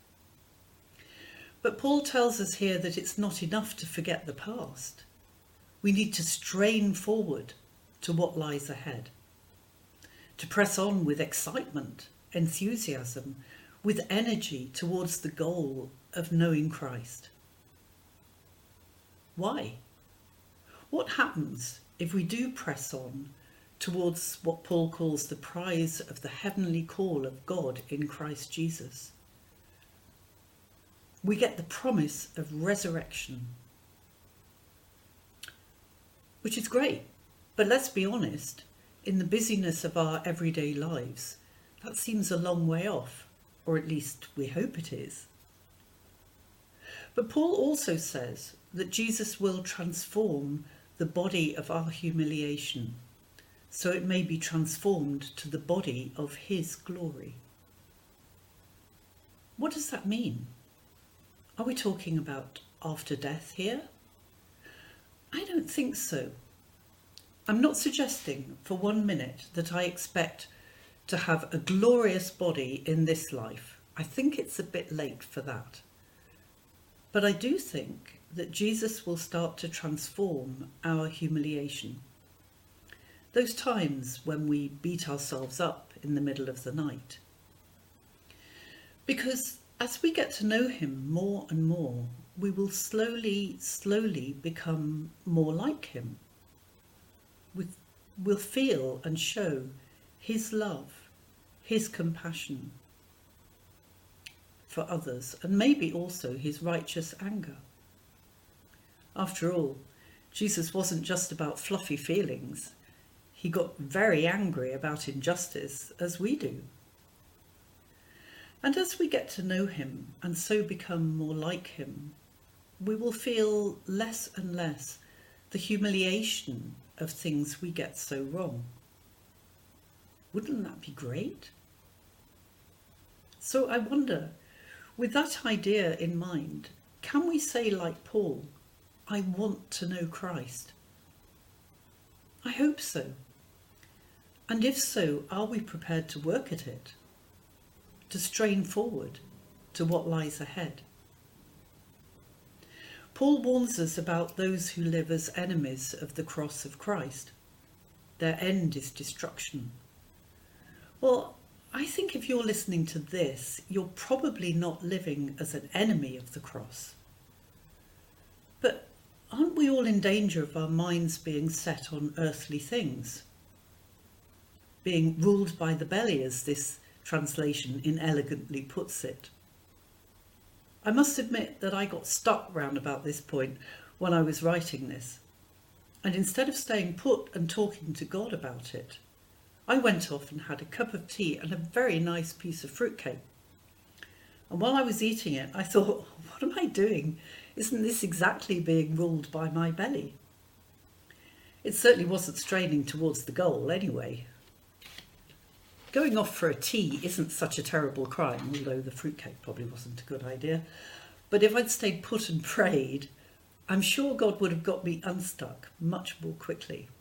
But Paul tells us here that it's not enough to forget the past. We need to strain forward to what lies ahead, to press on with excitement, enthusiasm, with energy towards the goal of knowing Christ. Why? What happens if we do press on towards what Paul calls the prize of the heavenly call of God in Christ Jesus? We get the promise of resurrection, which is great. But let's be honest, in the busyness of our everyday lives, that seems a long way off, or at least we hope it is. But Paul also says that Jesus will transform the body of our humiliation, so it may be transformed to the body of his glory. What does that mean? Are we talking about after death here? I don't think so. I'm not suggesting for one minute that I expect to have a glorious body in this life. I think it's a bit late for that. But I do think that Jesus will start to transform our humiliation. Those times when we beat ourselves up in the middle of the night. Because as we get to know him more and more, we will slowly, slowly become more like him. We'll feel and show his love, his compassion for others, and maybe also his righteous anger. After all, Jesus wasn't just about fluffy feelings. He got very angry about injustice, as we do. And as we get to know him and so become more like him, we will feel less and less the humiliation of things we get so wrong. Wouldn't that be great? So I wonder, with that idea in mind, can we say like Paul, I want to know Christ? I hope so. And if so, are we prepared to work at it? To strain forward to what lies ahead? Paul warns us about those who live as enemies of the cross of Christ. Their end is destruction. Well, I think if you're listening to this, you're probably not living as an enemy of the cross. But aren't we all in danger of our minds being set on earthly things? Being ruled by the belly, as this translation inelegantly puts it. I must admit that I got stuck round about this point when I was writing this, and instead of staying put and talking to God about it, I went off and had a cup of tea and a very nice piece of fruitcake. And while I was eating it, I thought, what am I doing? Isn't this exactly being ruled by my belly? It certainly wasn't straining towards the goal anyway. Going off for a tea isn't such a terrible crime, although the fruitcake probably wasn't a good idea. But if I'd stayed put and prayed, I'm sure God would have got me unstuck much more quickly.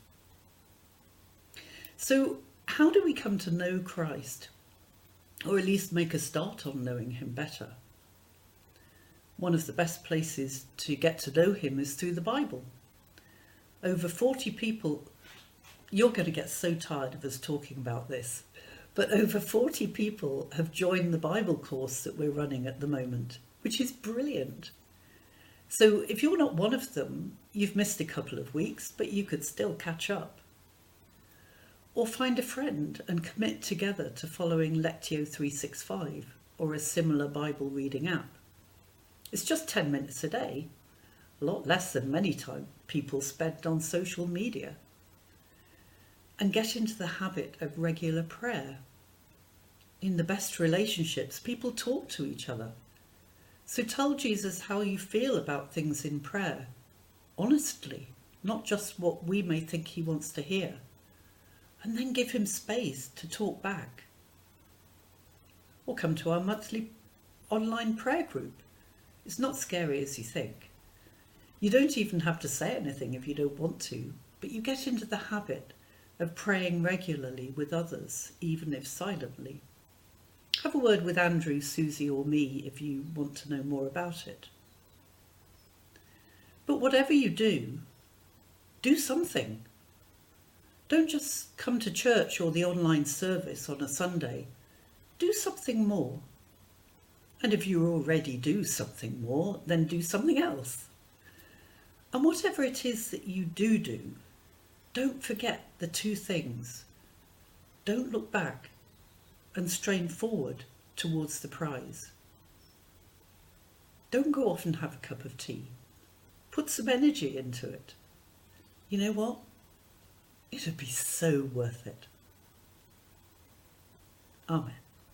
So how do we come to know Christ? Or at least make a start on knowing him better? One of the best places to get to know him is through the Bible. Over forty people, you're going to get so tired of us talking about this, but over forty people have joined the Bible course that we're running at the moment, which is brilliant. So if you're not one of them, you've missed a couple of weeks, but you could still catch up. Or find a friend and commit together to following Lectio three sixty-five or a similar Bible reading app. It's just ten minutes a day, a lot less than many time people spend on social media. And get into the habit of regular prayer. In the best relationships, people talk to each other. So tell Jesus how you feel about things in prayer, honestly, not just what we may think he wants to hear. And then give him space to talk back. Or come to our monthly online prayer group. It's not scary as you think. You don't even have to say anything if you don't want to, but you get into the habit of praying regularly with others, even if silently. Have a word with Andrew, Susie or me if you want to know more about it. But whatever you do, do something. Don't just come to church or the online service on a Sunday. Do something more. And if you already do something more, then do something else. And whatever it is that you do do, don't forget the two things. Don't look back and strain forward towards the prize. Don't go off and have a cup of tea. Put some energy into it. You know what? It'd be so worth it. Amen.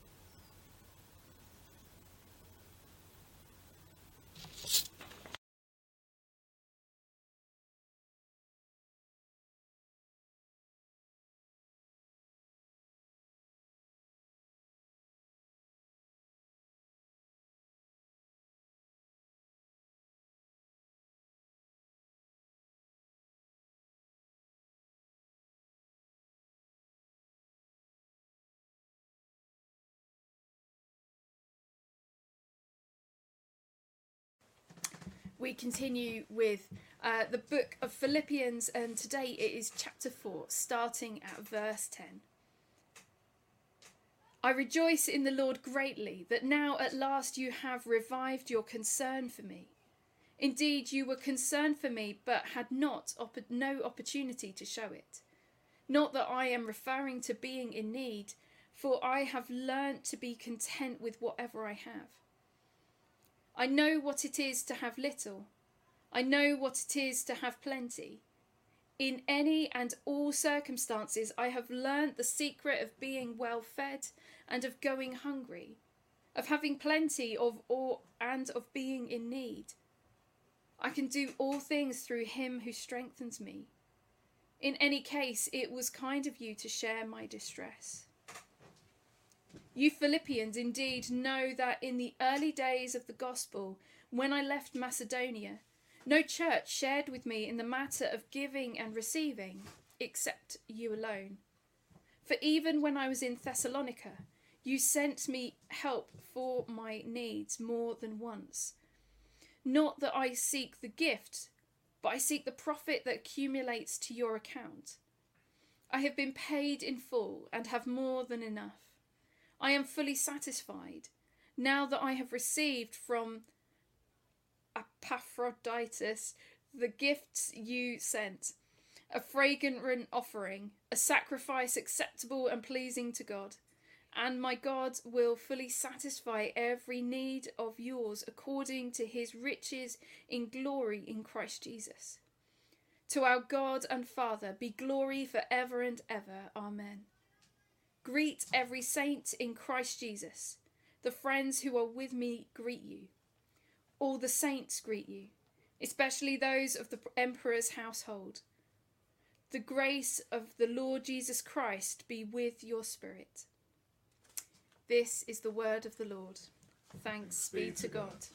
We continue with uh, the book of Philippians, and today it is chapter four, starting at verse ten. I rejoice in the Lord greatly that now at last you have revived your concern for me. Indeed, you were concerned for me, but had not op- no opportunity to show it. Not that I am referring to being in need, for I have learnt to be content with whatever I have. I know what it is to have little. I know what it is to have plenty. In any and all circumstances, I have learnt the secret of being well fed and of going hungry, of having plenty of or and of being in need. I can do all things through him who strengthens me. In any case, it was kind of you to share my distress. You Philippians indeed know that in the early days of the gospel, when I left Macedonia, no church shared with me in the matter of giving and receiving, except you alone. For even when I was in Thessalonica, you sent me help for my needs more than once. Not that I seek the gift, but I seek the profit that accumulates to your account. I have been paid in full and have more than enough. I am fully satisfied, now that I have received from Epaphroditus the gifts you sent, a fragrant offering, a sacrifice acceptable and pleasing to God. And my God will fully satisfy every need of yours according to his riches in glory in Christ Jesus. To our God and Father be glory for ever and ever. Amen. Greet every saint in Christ Jesus. The friends who are with me greet you. All the saints greet you, especially those of the emperor's household. The grace of the Lord Jesus Christ be with your spirit. This is the word of the Lord. Thanks be to God.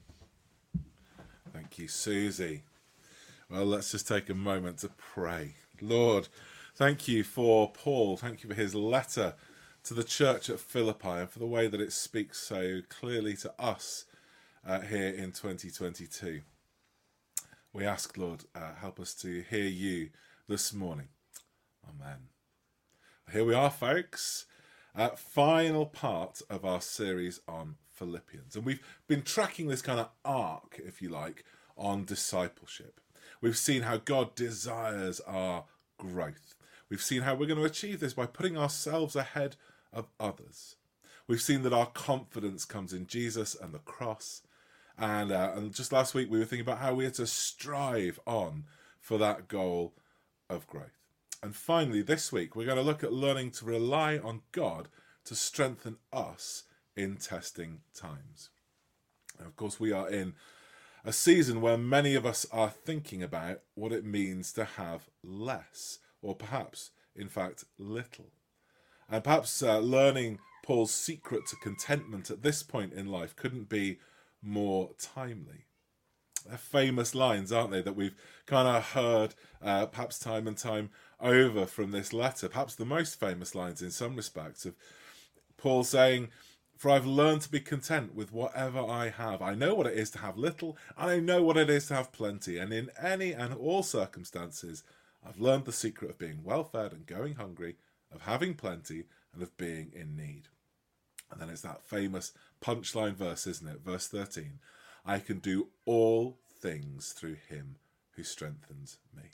Thank you, Susie. Well, let's just take a moment to pray. Lord, thank you for Paul. Thank you for his letter to the church at Philippi and for the way that it speaks so clearly to us uh, here in twenty twenty-two. We ask, Lord, uh, help us to hear you this morning. Amen. Here we are, folks. Uh, final part of our series on Philippians. And we've been tracking this kind of arc, if you like, on discipleship. We've seen how God desires our growth. We've seen how we're going to achieve this by putting ourselves ahead of others. We've seen that our confidence comes in Jesus and the cross. And, uh, and just last week we were thinking about how we are to strive on for that goal of growth. And finally, this week we're going to look at learning to rely on God to strengthen us in testing times. And of course, we are in a season where many of us are thinking about what it means to have less, or perhaps, in fact, little. And perhaps uh, learning Paul's secret to contentment at this point in life couldn't be more timely. They're famous lines, aren't they, that we've kind of heard uh, perhaps time and time over from this letter. Perhaps the most famous lines in some respects of Paul saying, "For I've learned to be content with whatever I have. I know what it is to have little, and I know what it is to have plenty. And in any and all circumstances, I've learned the secret of being well-fed and going hungry, of having plenty and of being in need." And then it's that famous punchline verse, isn't it? Verse thirteen. "I can do all things through him who strengthens me."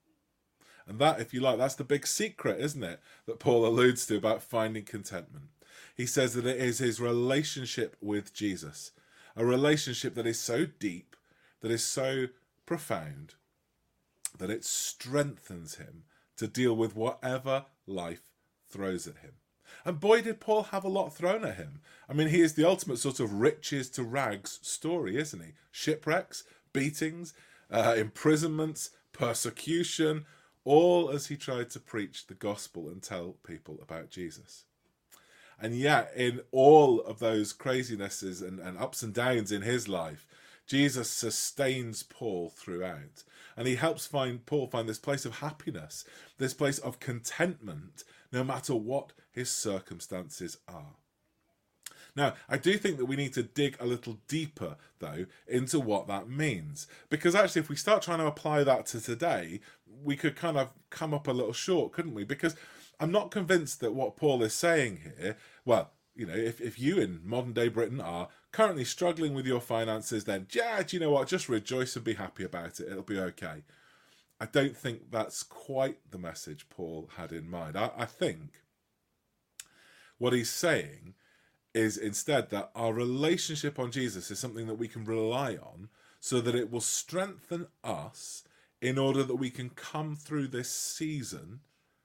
And that, if you like, that's the big secret, isn't it? That Paul alludes to about finding contentment. He says that it is his relationship with Jesus, a relationship that is so deep, that is so profound, that it strengthens him to deal with whatever life throws at him. And boy, did Paul have a lot thrown at him. I mean, he is the ultimate sort of riches to rags story, isn't he? Shipwrecks, beatings, uh, imprisonments, persecution, all as he tried to preach the gospel and tell people about Jesus. And yet, in all of those crazinesses and, and ups and downs in his life, Jesus sustains Paul throughout. And he helps find Paul find this place of happiness, this place of contentment, no matter what his circumstances are. Now, I do think that we need to dig a little deeper, though, into what that means. Because actually, if we start trying to apply that to today, we could kind of come up a little short, couldn't we? Because I'm not convinced that what Paul is saying here, well, you know, if, if you in modern day Britain are currently struggling with your finances, then, yeah, do you know what? Just rejoice and be happy about it. It'll be okay. I don't think that's quite the message Paul had in mind. I, I think what he's saying is instead that our relationship on Jesus is something that we can rely on so that it will strengthen us in order that we can come through this season,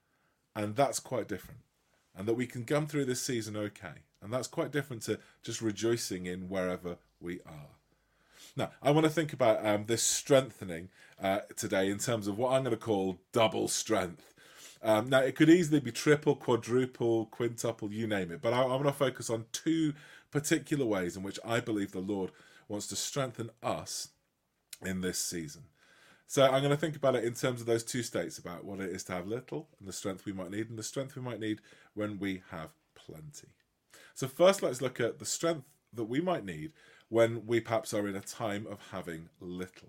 and that's quite different. And that we can come through this season okay. And that's quite different to just rejoicing in wherever we are. Now, I want to think about um, this strengthening uh, today in terms of what I'm going to call double strength. Um, now, it could easily be triple, quadruple, quintuple, you name it. But I, I want to focus on two particular ways in which I believe the Lord wants to strengthen us in this season. So I'm going to think about it in terms of those two states, about what it is to have little and the strength we might need, and the strength we might need when we have plenty. So first, let's look at the strength that we might need when we perhaps are in a time of having little.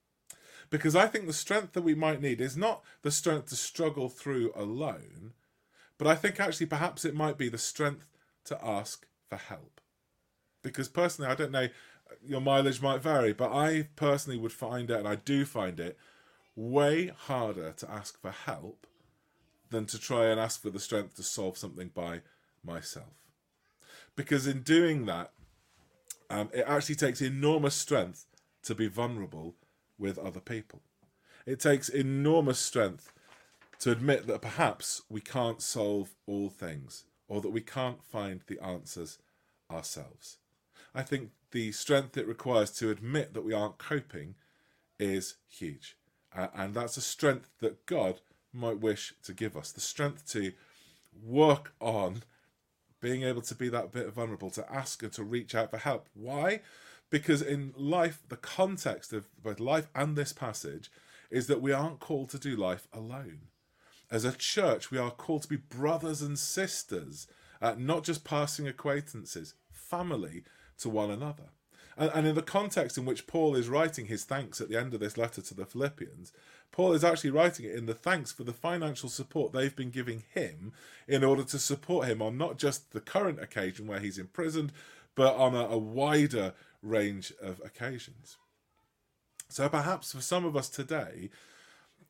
Because I think the strength that we might need is not the strength to struggle through alone, but I think actually perhaps it might be the strength to ask for help. Because personally, I don't know, your mileage might vary, but I personally would find it, and I do find it, way harder to ask for help than to try and ask for the strength to solve something by myself. Because in doing that, um, it actually takes enormous strength to be vulnerable with other people. It takes enormous strength to admit that perhaps we can't solve all things, or that we can't find the answers ourselves. I think the strength it requires to admit that we aren't coping is huge. Uh, and that's a strength that God might wish to give us. The strength to work on being able to be that bit vulnerable, to ask and to reach out for help. Why? Because in life, the context of both life and this passage is that we aren't called to do life alone. As a church, we are called to be brothers and sisters, uh, not just passing acquaintances, family to one another. And, and in the context in which Paul is writing his thanks at the end of this letter to the Philippians, Paul is actually writing it in the thanks for the financial support they've been giving him in order to support him on not just the current occasion where he's imprisoned, but on a, a wider range of occasions. So perhaps for some of us today,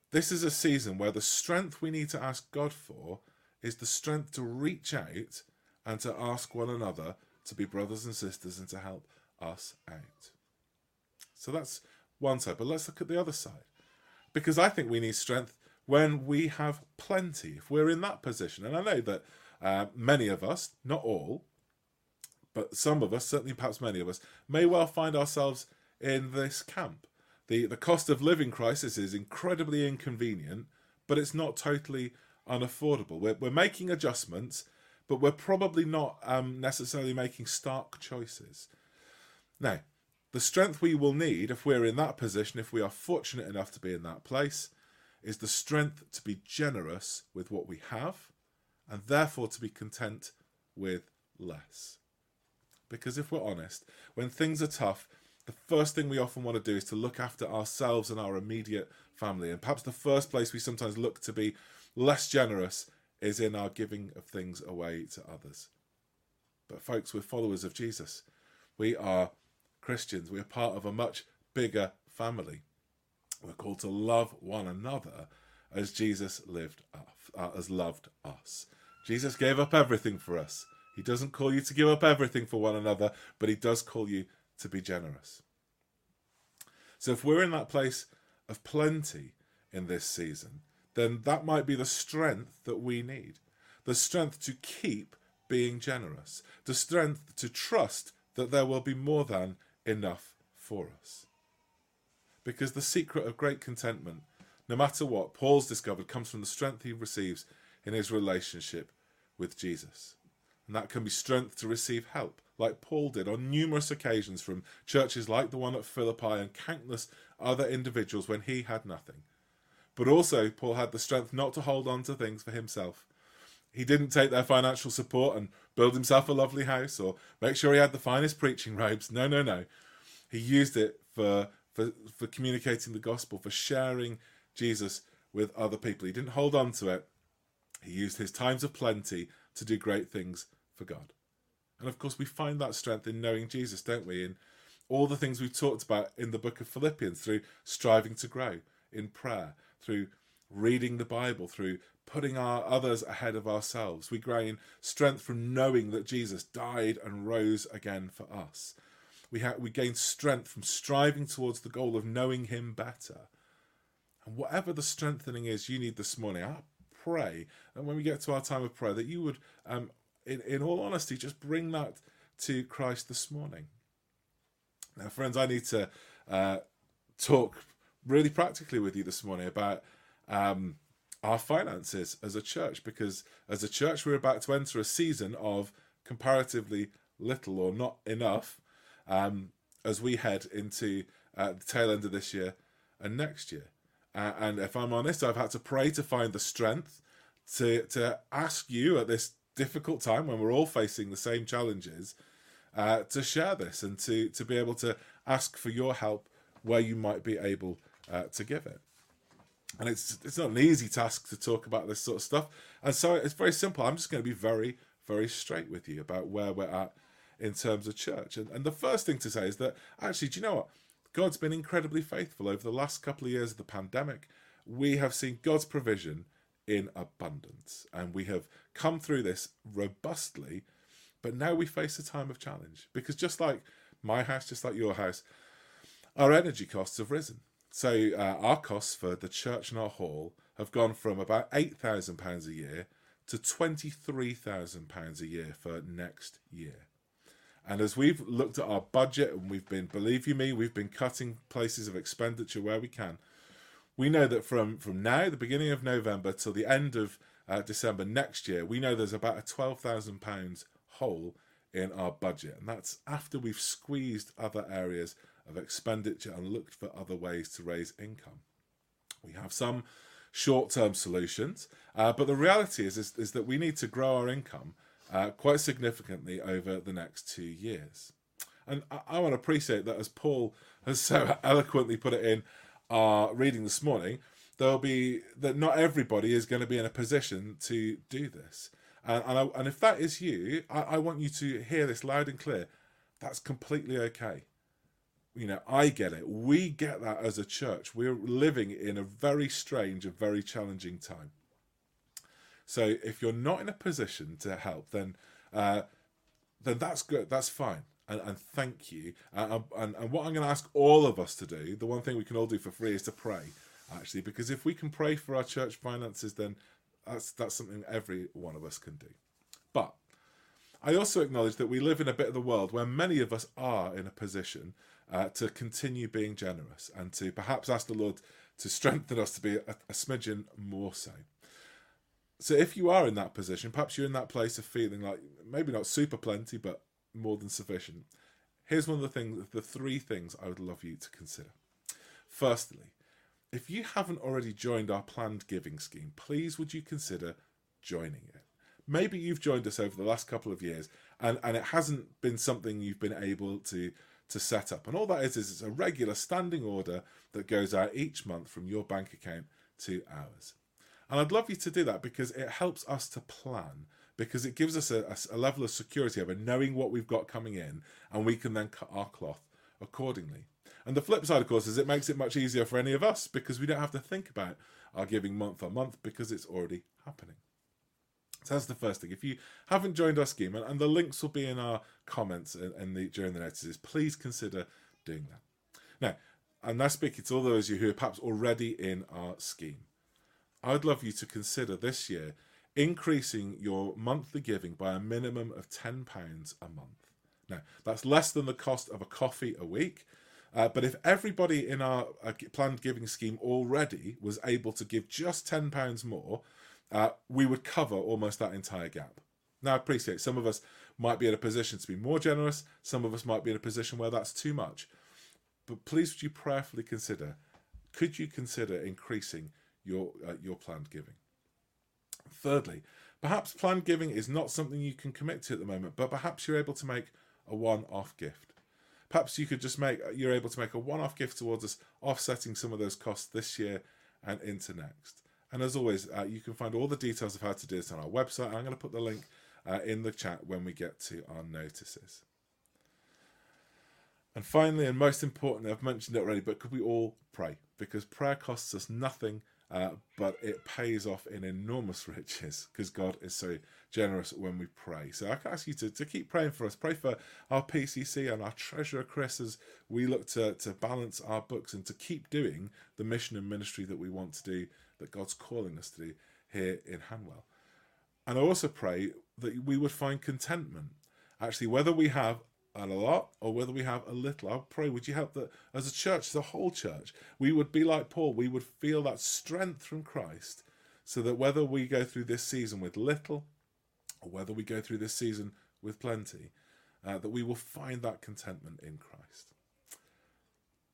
this is a season where the strength we need to ask God for is the strength to reach out and to ask one another to be brothers and sisters and to help us out. So that's one side, but let's look at the other side. Because I think we need strength when we have plenty, if we're in that position. And I know that uh, many of us, not all, but some of us, certainly perhaps many of us, may well find ourselves in this camp. The, the cost of living crisis is incredibly inconvenient, but it's not totally unaffordable. We're, we're making adjustments, but we're probably not um, necessarily making stark choices. Now, the strength we will need if we're in that position, if we are fortunate enough to be in that place, is the strength to be generous with what we have and therefore to be content with less. Because if we're honest, when things are tough, the first thing we often want to do is to look after ourselves and our immediate family. And perhaps the first place we sometimes look to be less generous is in our giving of things away to others. But folks, we're followers of Jesus. We are Christians. We are part of a much bigger family. We're called to love one another as Jesus lived, uh, as loved us. Jesus gave up everything for us. He doesn't call you to give up everything for one another, but he does call you to be generous. So if we're in that place of plenty in this season, then that might be the strength that we need. The strength to keep being generous. The strength to trust that there will be more than enough for us. Because the secret of great contentment, no matter what, Paul's discovered, comes from the strength he receives in his relationship with Jesus. And that can be strength to receive help, like Paul did on numerous occasions from churches like the one at Philippi and countless other individuals when he had nothing. But also, Paul had the strength not to hold on to things for himself. He didn't take their financial support and build himself a lovely house or make sure he had the finest preaching robes. No, no, no. He used it for, for, for communicating the gospel, for sharing Jesus with other people. He didn't hold on to it. He used his times of plenty to do great things for God. And of course, we find that strength in knowing Jesus, don't we? In all the things we've talked about in the book of Philippians, through striving to grow in prayer, through reading the Bible, through putting our others ahead of ourselves. We gain strength from knowing that Jesus died and rose again for us. We ha- we gain strength from striving towards the goal of knowing him better. And whatever the strengthening is you need this morning, I pray that when we get to our time of prayer, that you would, um, in, in all honesty, just bring that to Christ this morning. Now, friends, I need to uh, talk really practically with you this morning about um, our finances as a church, because as a church, we're about to enter a season of comparatively little or not enough um, as we head into uh, the tail end of this year and next year. Uh, and if I'm honest, I've had to pray to find the strength to to ask you at this difficult time when we're all facing the same challenges uh, to share this and to, to be able to ask for your help where you might be able uh, to give it. And it's it's not an easy task to talk about this sort of stuff. And so it's very simple. I'm just going to be very, very straight with you about where we're at in terms of church. And, and the first thing to say is that, actually, do you know what? God's been incredibly faithful over the last couple of years of the pandemic. We have seen God's provision in abundance. And we have come through this robustly. But now we face a time of challenge. Because just like my house, just like your house, our energy costs have risen. So uh, our costs for the church and our hall have gone from about eight thousand pounds a year to twenty-three thousand pounds a year for next year. And as we've looked at our budget and we've been, believe you me, we've been cutting places of expenditure where we can. We know that from, from now, the beginning of November, till the end of uh, December next year, we know there's about a twelve thousand pounds hole in our budget. And that's after we've squeezed other areas of expenditure and looked for other ways to raise income. We have some short-term solutions, uh, but the reality is, is, is that we need to grow our income uh, quite significantly over the next two years. And I, I want to appreciate that, as Paul has so eloquently put it in our reading this morning, there'll be that not everybody is going to be in a position to do this. And, and, I, and if that is you, I, I want you to hear this loud and clear. That's completely okay. you know, I get it. We get that as a church. We're living in a very strange and very challenging time. So if you're not in a position to help, then uh, then that's good. That's fine. And, and thank you. Uh, and, and what I'm going to ask all of us to do, the one thing we can all do for free is to pray, actually, because if we can pray for our church finances, then that's that's something every one of us can do. But I also acknowledge that we live in a bit of the world where many of us are in a position uh, to continue being generous and to perhaps ask the Lord to strengthen us to be a, a smidgen more so. So if you are in that position, perhaps you're in that place of feeling like maybe not super plenty, but more than sufficient. Here's one of the things, the three things I would love you to consider. Firstly, if you haven't already joined our planned giving scheme, please would you consider joining it? Maybe you've joined us over the last couple of years and, and it hasn't been something you've been able to, to set up. And all that is, is it's a regular standing order that goes out each month from your bank account to ours. And I'd love you to do that because it helps us to plan, because it gives us a, a level of security over knowing what we've got coming in, and we can then cut our cloth accordingly. And the flip side, of course, is it makes it much easier for any of us because we don't have to think about our giving month on month because it's already happening. So that's the first thing. If you haven't joined our scheme, and, and the links will be in our comments and, and the, during the notices, please consider doing that. Now, I'm now speaking to all those of you who are perhaps already in our scheme. I'd love you to consider this year increasing your monthly giving by a minimum of ten pounds a month. Now, that's less than the cost of a coffee a week, uh, but if everybody in our uh, planned giving scheme already was able to give just ten pounds more, uh, we would cover almost that entire gap. Now, I appreciate some of us might be in a position to be more generous, some of us might be in a position where that's too much, but please would you prayerfully consider, could you consider increasing your uh, your planned giving? Thirdly, perhaps planned giving is not something you can commit to at the moment, but perhaps you're able to make a one-off gift. Perhaps you could just make, you're able to make a one-off gift towards us, offsetting some of those costs this year and into next. And as always, uh, you can find all the details of how to do this on our website. I'm going to put the link uh, in the chat when we get to our notices. And finally, and most importantly, I've mentioned it already, but could we all pray? Because prayer costs us nothing, Uh, but it pays off in enormous riches because God is so generous when we pray. So I can ask you to, to keep praying for us. Pray for our P C C and our treasurer Chris as we look to, to balance our books and to keep doing the mission and ministry that we want to do, that God's calling us to do here in Hanwell. And I also pray that we would find contentment. Actually, whether we have a lot or whether we have a little, I pray, would you help that as a church, the whole church, we would be like Paul, we would feel that strength from Christ, so that whether we go through this season with little or whether we go through this season with plenty, uh, that we will find that contentment in Christ.